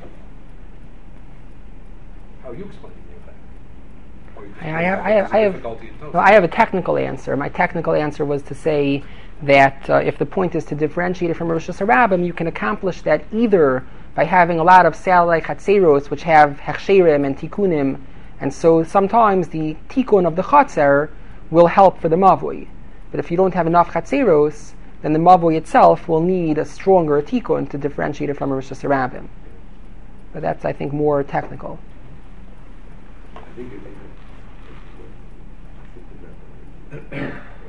How are you explaining the effect? I have, I have, I have, no, I have a technical answer. My technical answer was to say that uh, if the point is to differentiate it from Rosh Hashanah, you can accomplish that either by having a lot of satellite chatzeros which have hechsherim and tikkunim, and so sometimes the tikkun of the chatzer will help for the mavui. But if you don't have enough chatzeros, then the mavui itself will need a stronger tikkun to differentiate it from Rosh Hashanah. But that's, I think, more technical. I think it because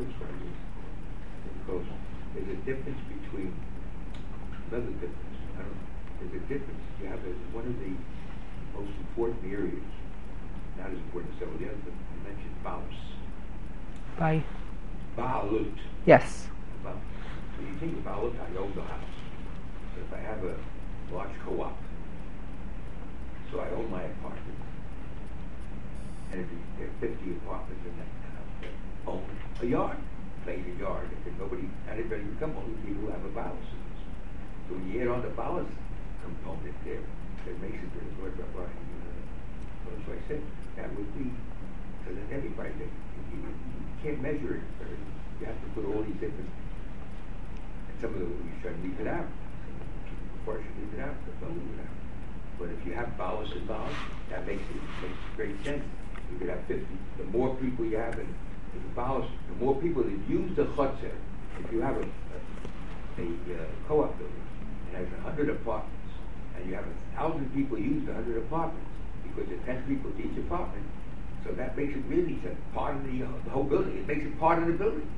there's a difference between another difference. I don't, there's a difference. You have a, one of the most important areas, not as important as some of the others, but you mentioned Baus. Bye. Baalut. Yes. Well, when you think of Baalut, I own the house. So if I have a large co-op, so I own my apartment, and if there are fifty apartments in that own a yard, plain a yard. If nobody, anybody would come, only people who have a balance. So when you add on the balance component there, that makes it very good. Right? Uh, so I said that would be, so then everybody, you, you, you can't measure it. You have to put all these different. And some of them you try to leave it out. Of course, you leave it without, there's no room without. But if you have balance involved, that makes it makes great sense. You could have fifty. The more people you have in, in the balance, the more people that use the chutzner. If you have a, a, a uh, co-op building and has a hundred apartments, and you have a thousand people use the hundred apartments, because there's ten people to each apartment, so that makes it really a part of the, uh, the whole building. It makes it part of the building.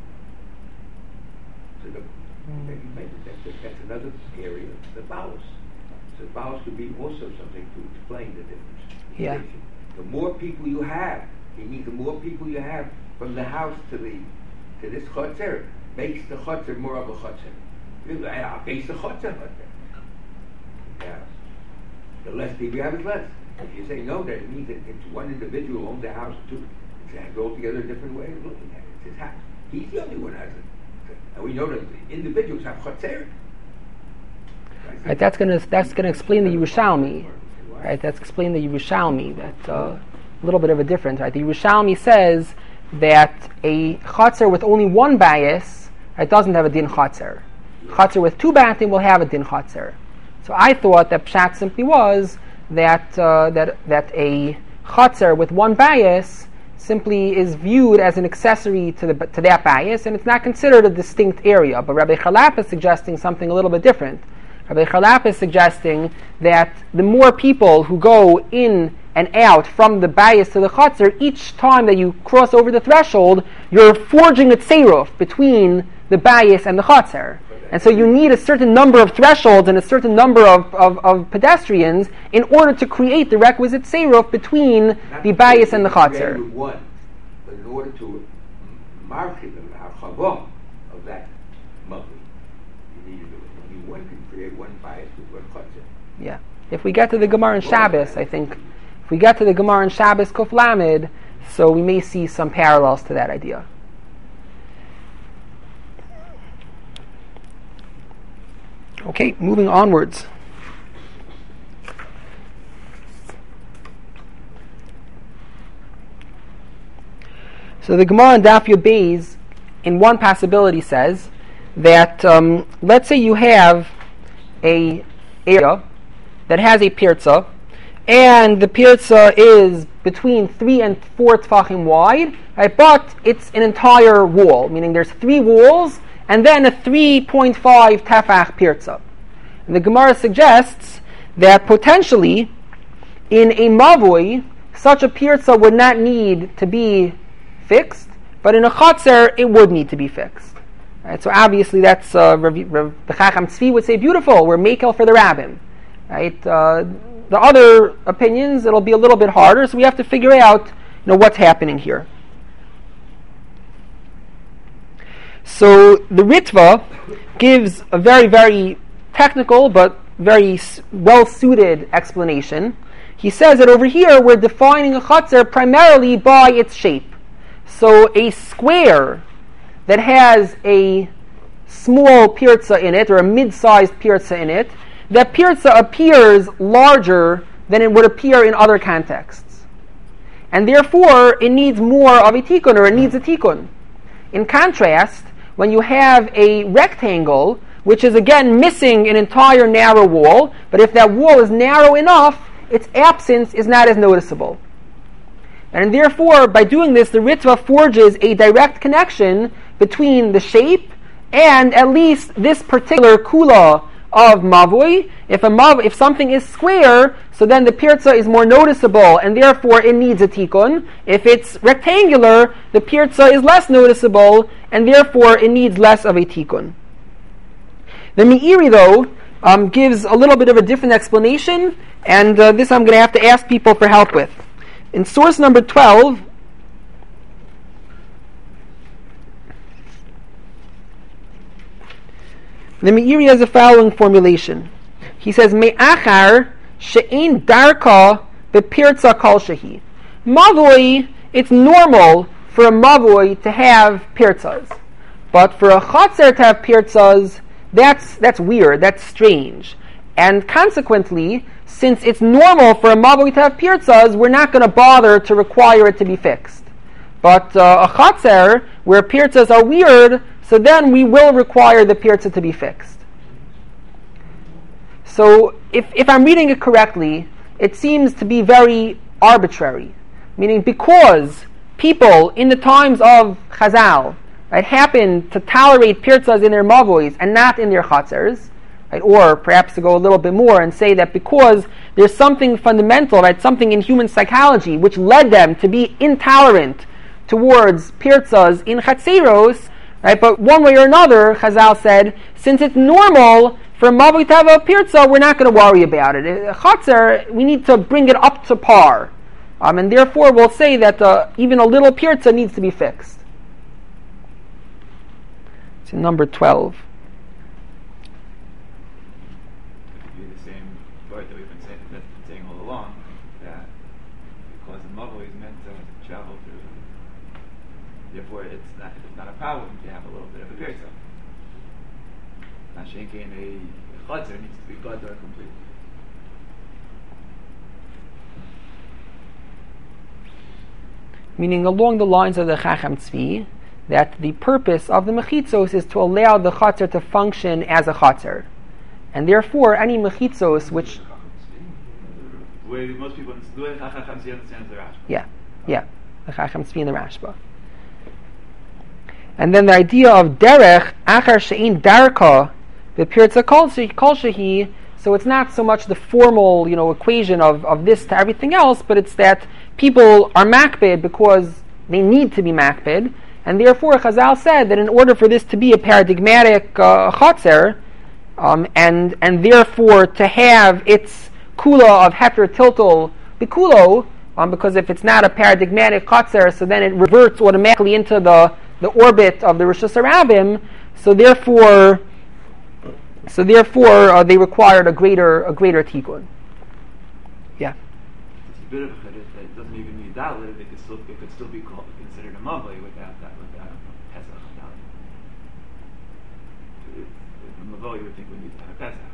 So the, mm. you make it, that's, that's another area, the balance. So balance could be also something to explain the difference. Yeah. The more people you have, it means the more people you have from the house to the to this chutzner makes the chutzner more of a chutzner. I'll base the chutzner chutzner. Yeah. The less people you have, is less. If you say no, then it means that it's one individual owns the house too. It's altogether a different way of looking at it. It's his house. He's the only one who has it. And we know that the individuals have chutzner. Right, that's going to that's going to explain the Yerushalmi. Right, that's explain the Yerushalmi. That uh, a little bit of a difference. Right, the Yerushalmi says that a chutzner with only one bias, right, doesn't have a din chutzner. Chutzner with two batim will have a din chutzner. So I thought that pshat simply was that uh, that that a chutzner with one bias simply is viewed as an accessory to the to that bias, and it's not considered a distinct area. But Rabbi Chalap is suggesting something a little bit different. Rabbi Chalap is suggesting that the more people who go in and out from the bias to the chutzner, each time that you cross over the threshold, you're forging a tseiruf between the bias and the chutzner. And so you need a certain number of thresholds and a certain number of, of, of pedestrians in order to create the requisite tseiruf between Not the bias and the chutzner. One, but in order to mark it, the chavah of that mother, you need to do it. Only one can create one bias with one chutzner. Yeah. If we get to the Gemara in Shabbos, I think, if we get to the Gemara in Shabbos Kuf Lamed, so we may see some parallels to that idea. Okay, moving onwards. So the Gemara in Daf Yud Beis, in one possibility, says that um, let's say you have a area that has a pirza, and the pirza is between three and four tfachim wide, right, but it's an entire wall, meaning there's three walls and then a three point five tefach pirza. And the Gemara suggests that potentially in a mavoi, such a pirza would not need to be fixed, but in a chutzner it would need to be fixed. Right, so obviously that's uh, Rav, Rav, the Chacham Tzvi would say beautiful, we're makel for the rabbin. Right? Uh, the other opinions, it'll be a little bit harder, so we have to figure out, you know, what's happening here. So the Ritva gives a very, very technical but very well-suited explanation. He says that over here we're defining a chutzner primarily by its shape. So a square that has a small pirza in it, or a mid-sized pirza in it, that pirza appears larger than it would appear in other contexts. And therefore, it needs more of a tikkun, or it needs a tikkun. In contrast, when you have a rectangle, which is again missing an entire narrow wall, but if that wall is narrow enough, its absence is not as noticeable. And therefore, by doing this, the Ritva forges a direct connection between the shape and at least this particular kula of mavui. If a mav, if something is square, so then the pirza is more noticeable, and therefore it needs a tikkun. If it's rectangular, the pirza is less noticeable, and therefore it needs less of a tikkun. The Meiri, though, um, gives a little bit of a different explanation, and uh, this I'm going to have to ask people for help with. In source number twelve, the Meiri has the following formulation. He says, Me'achar she'ein darka bepirza kol shehi. Mavoi, it's normal for a mavoi to have pirzas. But for a chutzner to have pirzas, that's, that's weird, that's strange. And consequently, since it's normal for a mavoi to have pirzas, we're not going to bother to require it to be fixed. But uh, a chutzner, where pirzas are weird, so then we will require the pirza to be fixed. So if, if I'm reading it correctly, it seems to be very arbitrary, meaning because people in the times of Chazal, right, happened to tolerate pirtzas in their mavois and not in their chatzers, right, or perhaps to go a little bit more and say that because there's something fundamental, right, something in human psychology which led them to be intolerant towards pirtzas in chatzeros, right, but one way or another, Chazal said, since it's normal for mavoi to have a pirza, we're not going to worry about it. A chatzer, we need to bring it up to par. Um, and therefore we'll say that uh, even a little pirza needs to be fixed. It's in number twelve. It could be the same word that we've been saying, that's been saying all along, that because the mavoi is meant to travel through, therefore it's not, it's not a problem to have a little bit of a pirza. Nashenke in a chotzer needs to be gadol completely. Meaning along the lines of the Chacham Tzvi, that the purpose of the mechitzos is to allow the chotzer to function as a chotzer. And therefore, any mechitzos which... The way most people understand, the way the Chacham Tzvi understands the Rashba. Yeah, yeah, the Chacham Tzvi and the Rashba. And then the idea of derech, achar she'in darka, the pirza kol shehi, so it's not so much the formal, you know, equation of, of this to everything else, but it's that people are makbid because they need to be makbid, and therefore Chazal said that in order for this to be a paradigmatic uh, chotzer, um, and and therefore to have its kula of heter tiltal bikulo, um, because if it's not a paradigmatic chotzer, so then it reverts automatically into the, the orbit of the Rishus Harabim, so therefore So therefore, uh, they required a greater a greater tikkun. Yeah. It's a bit of a chiddush that it doesn't even need that lit. It could still it could still be called considered a mavoi without that without pesach. Without it. The mavoi would think we need to have a pesach.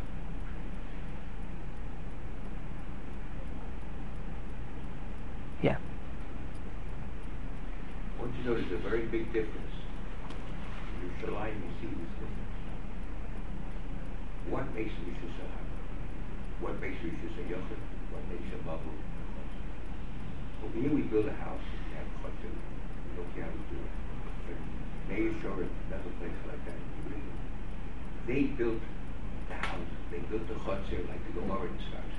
Yeah. What you know, there's a very big difference. In Yerushalayim, you see this difference. What makes a Rishus Harabim? What makes a Rishus Yochid? What makes a Mavoi? Over here we build a house, we have a chotzer. We don't care how we do it. Meir Shor, another place like that. They built the house, they built the chotzer like the Gemara starts.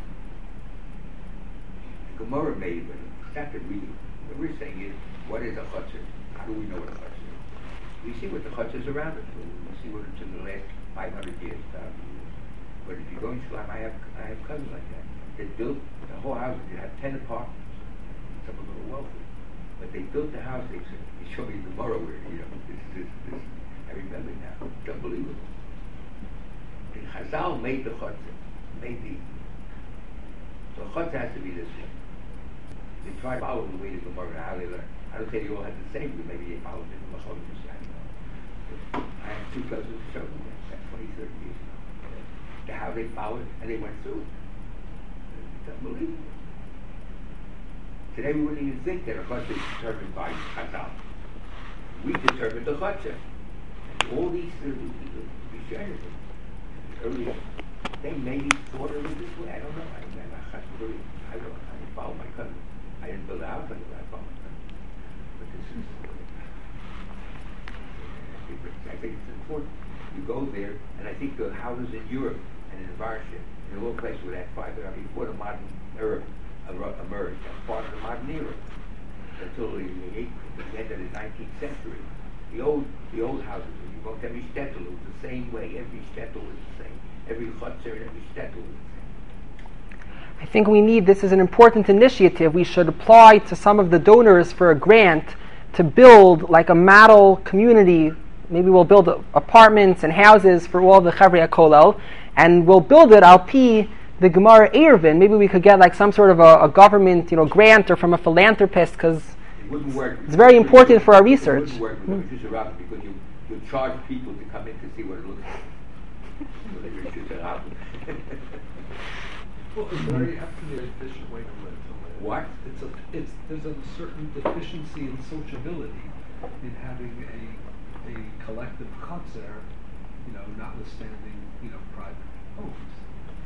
The Gemara made it, but it's not the reading. What we're saying is, what is a chotzer? How do we know what a chotzer is? We see what the chutzers around us. We see what it's in the last five hundred years, thousand years. But if you go in Shlam, I have I have cousins like that. They built the whole house. They had ten apartments. Some of them were wealthy, but they built the house. They said, "They showed me tomorrow where you know this this this." I remember now. It's unbelievable. And Chazal made the chutzah, made the. So chutzah has to be this way. They try to follow the way the Gemara how they learn. I don't say they all had the same, but maybe they followed it in the Machon. I have two cousins who showed me that twenty, thirty years ago. How they followed and they went through it. It's unbelievable. Today we wouldn't even think that a chutzah is determined by Chazal. We determined the chutzah. And all these things we shared with them. Earlier, they maybe thought of it this way. I don't know. I don't know. I don't know. I didn't follow my cousin. I didn't build a house like that. I followed my cousin. But this is, I think it's important. You go there, and I think the houses in Europe and in Varsha, in a little place where that five hundred before the modern era emerged, that's part of the modern era. Until the, the end of the nineteenth century, the old the old houses, when you go to every shtetl, it was the same way. Every shtetl was the same. Every chutzner and every shtetl was the same. I think we need, this is an important initiative. We should apply to some of the donors for a grant to build like a model community. Maybe we'll build apartments and houses for all the Chavrei HaKollel, and we'll build it al pi the Gemara Eruvin. Maybe we could get like some sort of a, a government, you know, grant or from a philanthropist, because it it's very important for our research. It wouldn't work with mm. because you, you charge people to come in to see what it looks like. So they would choose it out. Well, it's very actually an efficient way to live. What? It's a, it's, there's a certain deficiency in sociability in having a a collective chotzer, you know, notwithstanding, you know, private homes.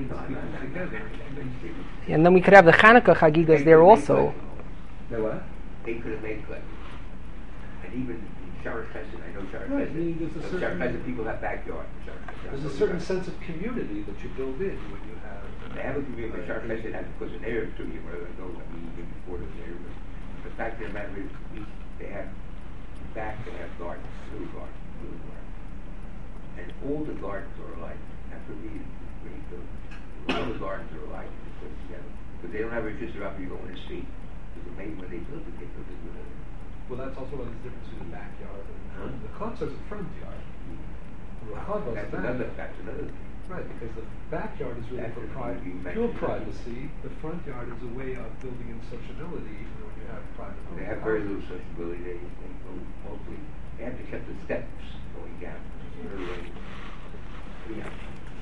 brings people together. And then we could have the Hanukkah Chagigas there also. No what? They could have made good. And even in Shara Chesed, I know Shara Right, Chesed. I mean, there's a uh, certain- Shara Chesed people have backyard. There's a certain sense of community that you build in when you have. They have a community, but Shara Chesed has, because they're neighbor to you, whether they know, I mean, even before the neighborhood. The fact of the matter is, we, they have, back they have gardens, little gardens, little gardens. And all the gardens are alike. After we, we, all the gardens are alike, they put together. But they don't have a register up, you go in the street. Because maybe when they built it, they built it with a... Well, that's also one of the difference between the backyard and Huh? the concert's a front yard. The Rachava's That's back. another, that's another thing. Right, because the backyard is really That's for the pri- thing you pure mentioned. privacy. The front yard is a way of building in sociability even when you have private homes. They have very little sociability. They, they go mostly, they have to keep the steps going down. Very late. Yeah.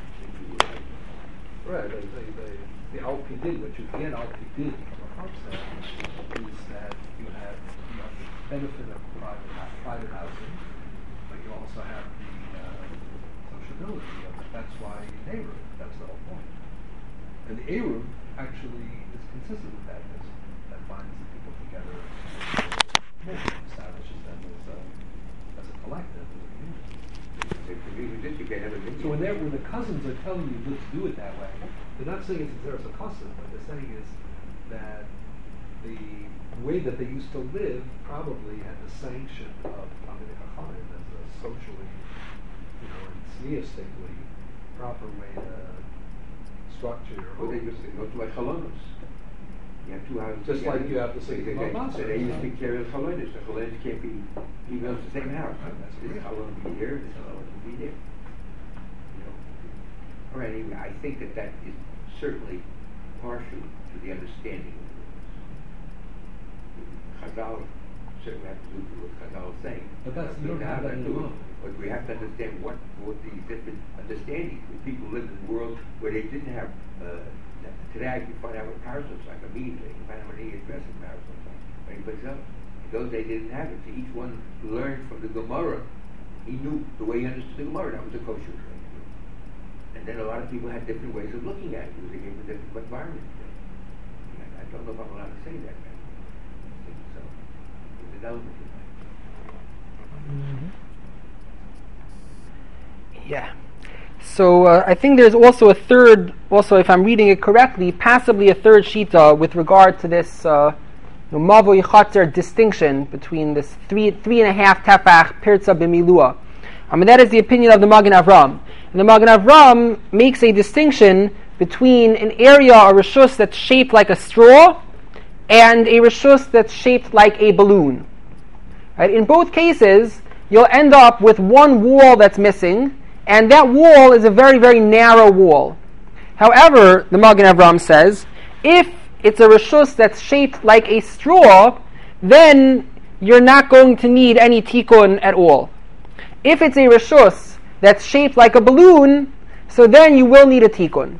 Right, they, they, they, the Al Pidin, what you get Al Pidin from a homestead is that you have, you have the benefit of private, hou- private housing, but you also have the uh, sociability of it. That's why you neighbor, that's the whole point. And the Eruv actually is consistent with that, because that binds the people together, more establishes them as a, as a collective, as a community. If you leave this, you can have a video. So when, they're, when the cousins are telling you, let's do it that way, they're not saying it's there's a custom. What they're saying is that the way that they used to live probably had the sanction of Talmidei Chachamim as a socially, you know, and theistically proper way to structure your Well, they home. used to go to like Chalonos. You have two houses. Just together. like you have to say They- they- Chalonos. So they used to take care of the Chalonos. The Chalonos can't be, he goes to the same house. Right, that's This correct. Chalon will be here, this Chalon will be there. You know. All right, anyway, I think that that is certainly partial to the understanding of the Chazal certainly have to do with what Chazal is saying. But that's- you don't have that in the do it. law. But we have to understand what, what these different understandings. People lived in a world where they didn't have, uh, today I can find out what Paris looks like immediately. I can find out what any address in Paris looks like, or any place else. In those days they didn't have it. So each one learned from the Gemara. He knew the way he understood the Gemara. That was the kosher way to do it. And then a lot of people had different ways of looking at it because they gave a different environment. I don't know if I'm allowed to say that. Man. I think so. There's an element in that. Mm-hmm. Yeah. So uh, I think there's also a third, also if I'm reading it correctly, possibly a third shita with regard to this uh, Mavoi Chatzer distinction between this three three and a half tefach pirza b'milua. I mean that is the opinion of the Magen Avram. And the Magen Avram makes a distinction between an area or reshus that's shaped like a straw and a reshus that's shaped like a balloon. Right? In both cases, you'll end up with one wall that's missing, and that wall is a very, very narrow wall. However, the Magen Avram says, if it's a reshus that's shaped like a straw, then you're not going to need any tikkun at all. If it's a reshus that's shaped like a balloon, so then you will need a tikkun.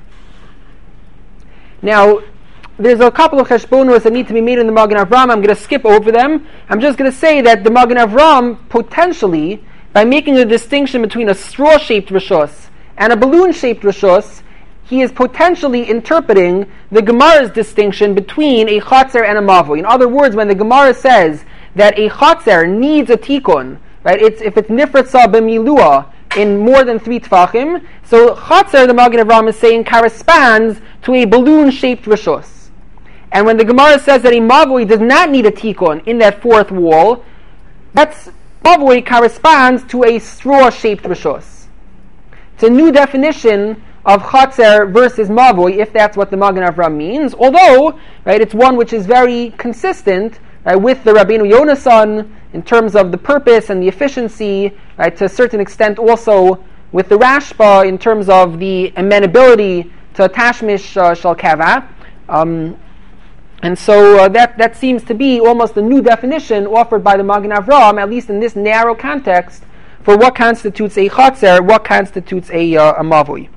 Now, there's a couple of cheshbonos that need to be made in the Magen Avram. I'm going to skip over them. I'm just going to say that the Magen Avram potentially, by making a distinction between a straw-shaped reshus and a balloon-shaped reshus, he is potentially interpreting the Gemara's distinction between a chatzer and a mavoi. In other words, when the Gemara says that a chatzer needs a tikkun, right? It's if it's nifratza b'milua in more than three tfachim, so chatzer, the Magen Avram is saying, corresponds to a balloon-shaped reshus. And when the Gemara says that a mavoi does not need a tikkun in that fourth wall, that's mavoi corresponds to a straw-shaped reshus. It's a new definition of chatzer versus mavoi, if that's what the Magen Avram means. Although, right, it's one which is very consistent, right, with the Rabbeinu Yonasan in terms of the purpose and the efficiency, right, to a certain extent also with the Rashba in terms of the amenability to Tashmish uh, Shal Kava. Um, And so uh, that, that seems to be almost a new definition offered by the Magen Avram, at least in this narrow context, for what constitutes a chatzer, what constitutes a, uh, a mavoi.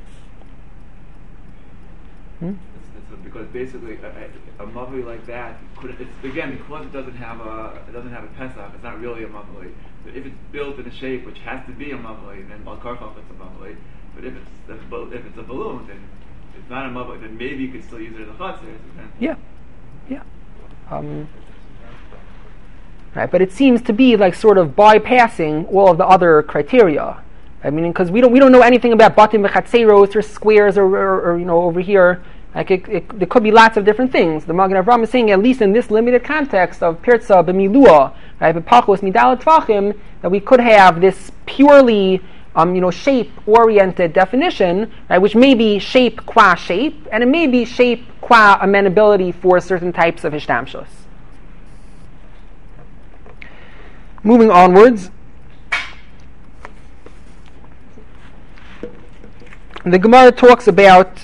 Hmm? It's, it's because basically a, a, a mavoi like that, could, it's, again, because it doesn't have a it doesn't have a pesach, it's not really a mavoi. But if it's built in a shape which has to be a mavoi, then Balkarchov it's a mavoi. But if it's if it's a balloon, then it's not a mavoi, then maybe you could still use it as a chatzar. Then Yeah, yeah. Um, right, but it seems to be like sort of bypassing all of the other criteria. I mean, because we don't we don't know anything about batim v'chatzeros or squares or, or, or you know over here. Like it, it, there could be lots of different things. The Magen Avraham is saying, at least in this limited context of pirza b'milua, right, b'pachos midal tvachim, that we could have this purely, um, you know, shape-oriented definition, right, which may be shape qua shape, and it may be shape qua amenability for certain types of hishtamshus. Moving onwards, the Gemara talks about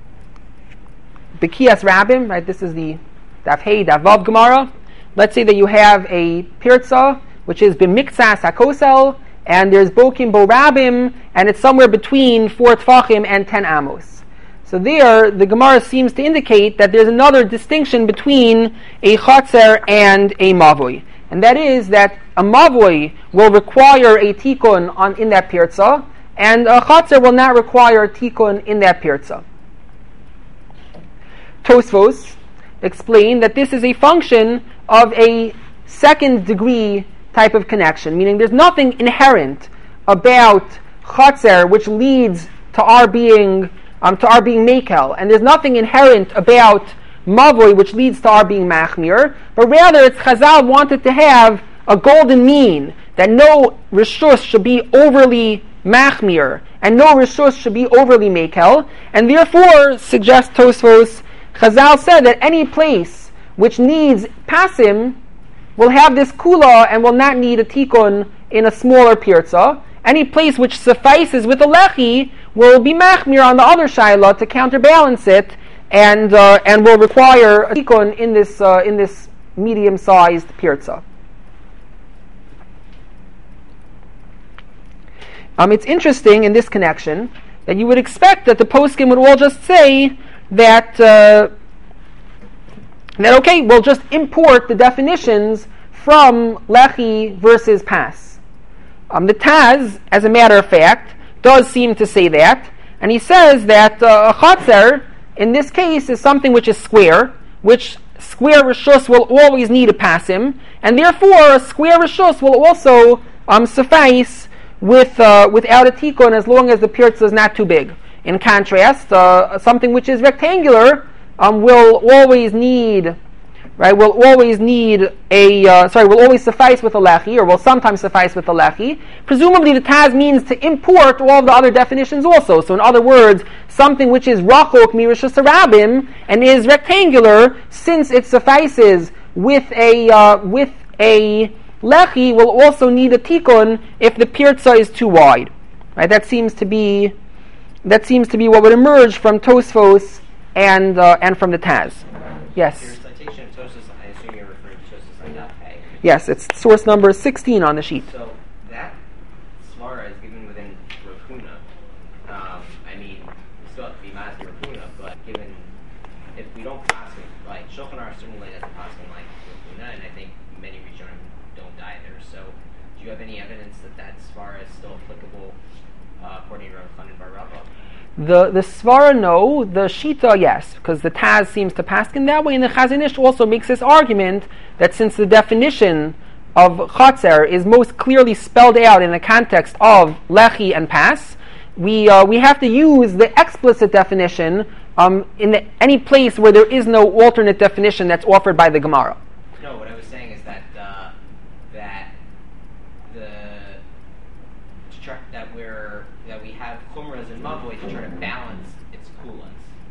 Bekias Rabbim, right? This is the Daf Hey, Daf Vav Gemara. Let's say that you have a pirza, which is b'miktsas hakosel, and there's bokim bo rabbim, and it's somewhere between four tfachim and ten amos. So there, the Gemara seems to indicate that there's another distinction between a chatzer and a mavoi, and that is that a mavoi will require a tikkun on in that pirza, and a chatzer will not require a tikkun in that pirza. Tosfos explain that this is a function of a second degree type of connection, meaning there's nothing inherent about chatzer which leads to our being um, to our being mekel, and there's nothing inherent about mavoi which leads to our being machmir, but rather it's Chazal wanted to have a golden mean, that no rishus should be overly machmir and no rishus should be overly mekel, and therefore, suggests Tosfos, Chazal said that any place which needs pasim will have this kula and will not need a tikkun in a smaller pirza. Any place which suffices with a lechi will be machmir on the other shaila to counterbalance it, and uh, and will require a tikkun in this uh, in this medium-sized pirza. Um, it's interesting in this connection that you would expect that the poskim would all just say that uh, that okay, we'll just import the definitions from lechi versus pas. Um, the Taz, as a matter of fact, does seem to say that, and he says that uh, a chatzer in this case is something which is square, which square rishus will always need a pasim, and therefore a square rishus will also um, suffice with uh, without a tikkun as long as the pirza is not too big. In contrast, uh, something which is rectangular um, will always need, right? Will always need a uh, sorry. Will always suffice with a lechi, or will sometimes suffice with a lechi. Presumably, the Taz means to import all of the other definitions also. So, in other words, something which is rachok mirishus harabim and is rectangular, since it suffices with a uh, with a lechi, will also need a tikkun if the pirza is too wide. Right? That seems to be. That seems to be what would emerge from Tosfos and uh, and from the Taz. Yes. Your citation of Tosfos, I assume you're referring to Tosfos on Daf Hey. Yes, it's source number sixteen on the sheet. So that svara is given within Rav Huna. Um, I mean, we still have to be master Rav Huna, but given if we don't pass it, like Shulchan Aruch certainly doesn't pass it like Rav Huna, and I think many Rishonim don't either. So do you have any evidence that that svara is still applicable uh, according to Rav Chanan bar Rabbah? The the svara no, the shita yes, because the Taz seems to pass in that way, and the Chazon Ish also makes this argument that since the definition of chatzer is most clearly spelled out in the context of lechi and pas, we uh, we have to use the explicit definition um, in the, any place where there is no alternate definition that's offered by the Gemara. No, what I was saying is that uh, that the to try, that we're that we have chumras and mavoi to try to balance its coolants.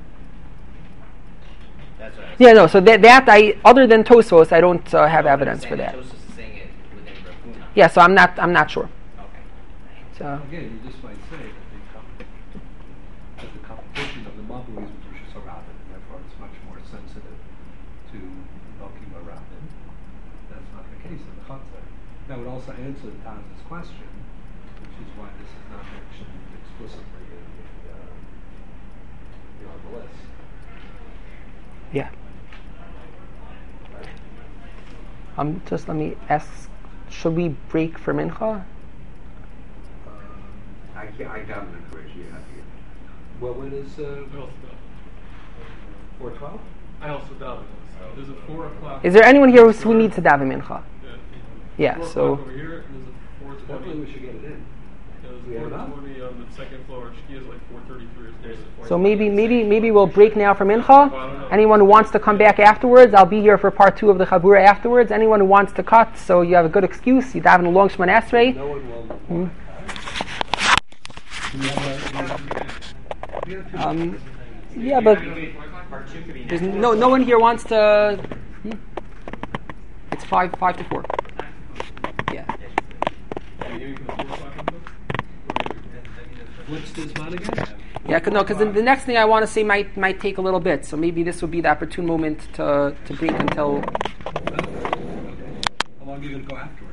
That's what I was Yeah, saying. no. So that that I other than Tosfos, I don't uh, have No, but I'm evidence saying for that. Tosfos is saying it within Rav Huna. Yeah, so I'm not I'm not sure. Okay. So Again, you just might say that the, com- that the competition of the Mavui is with Rishus Harabim, and therefore it's much more sensitive to Bokim Harabim. That's not the case in the Chatzar. That would also answer the Taz's question, which is why this is not mentioned explicitly in the, uh, you know, the list. yeah. Um, just let me ask: should we break for mincha? Um, I can't, I doubt it, Chris, you have to. Well, when is uh, Well, four twelve? I also daven. There's a four o'clock. Is there anyone here who, who needs to daven mincha? Yeah. Yeah, Four so- o'clock over here, and there's a four Hopefully twenty. we should get it in. There's We have a enough? four twenty on the second floor. Shkia is like four thirty-three or something. So maybe maybe maybe we'll break now for mincha. Anyone who wants to come back afterwards, I'll be here for part two of the chabura afterwards. Anyone who wants to cut, so you have a good excuse. You daven a long Shemon Esrei. No one will. Hmm. Um, yeah, but Part two could be there's next. no no one here wants to. Hmm? It's five five to four. Yeah. What's this man again? Yeah, cause, no, because the, the next thing I want to say might might take a little bit, so maybe this would be the opportune moment to to break until. How long are you going to go afterwards?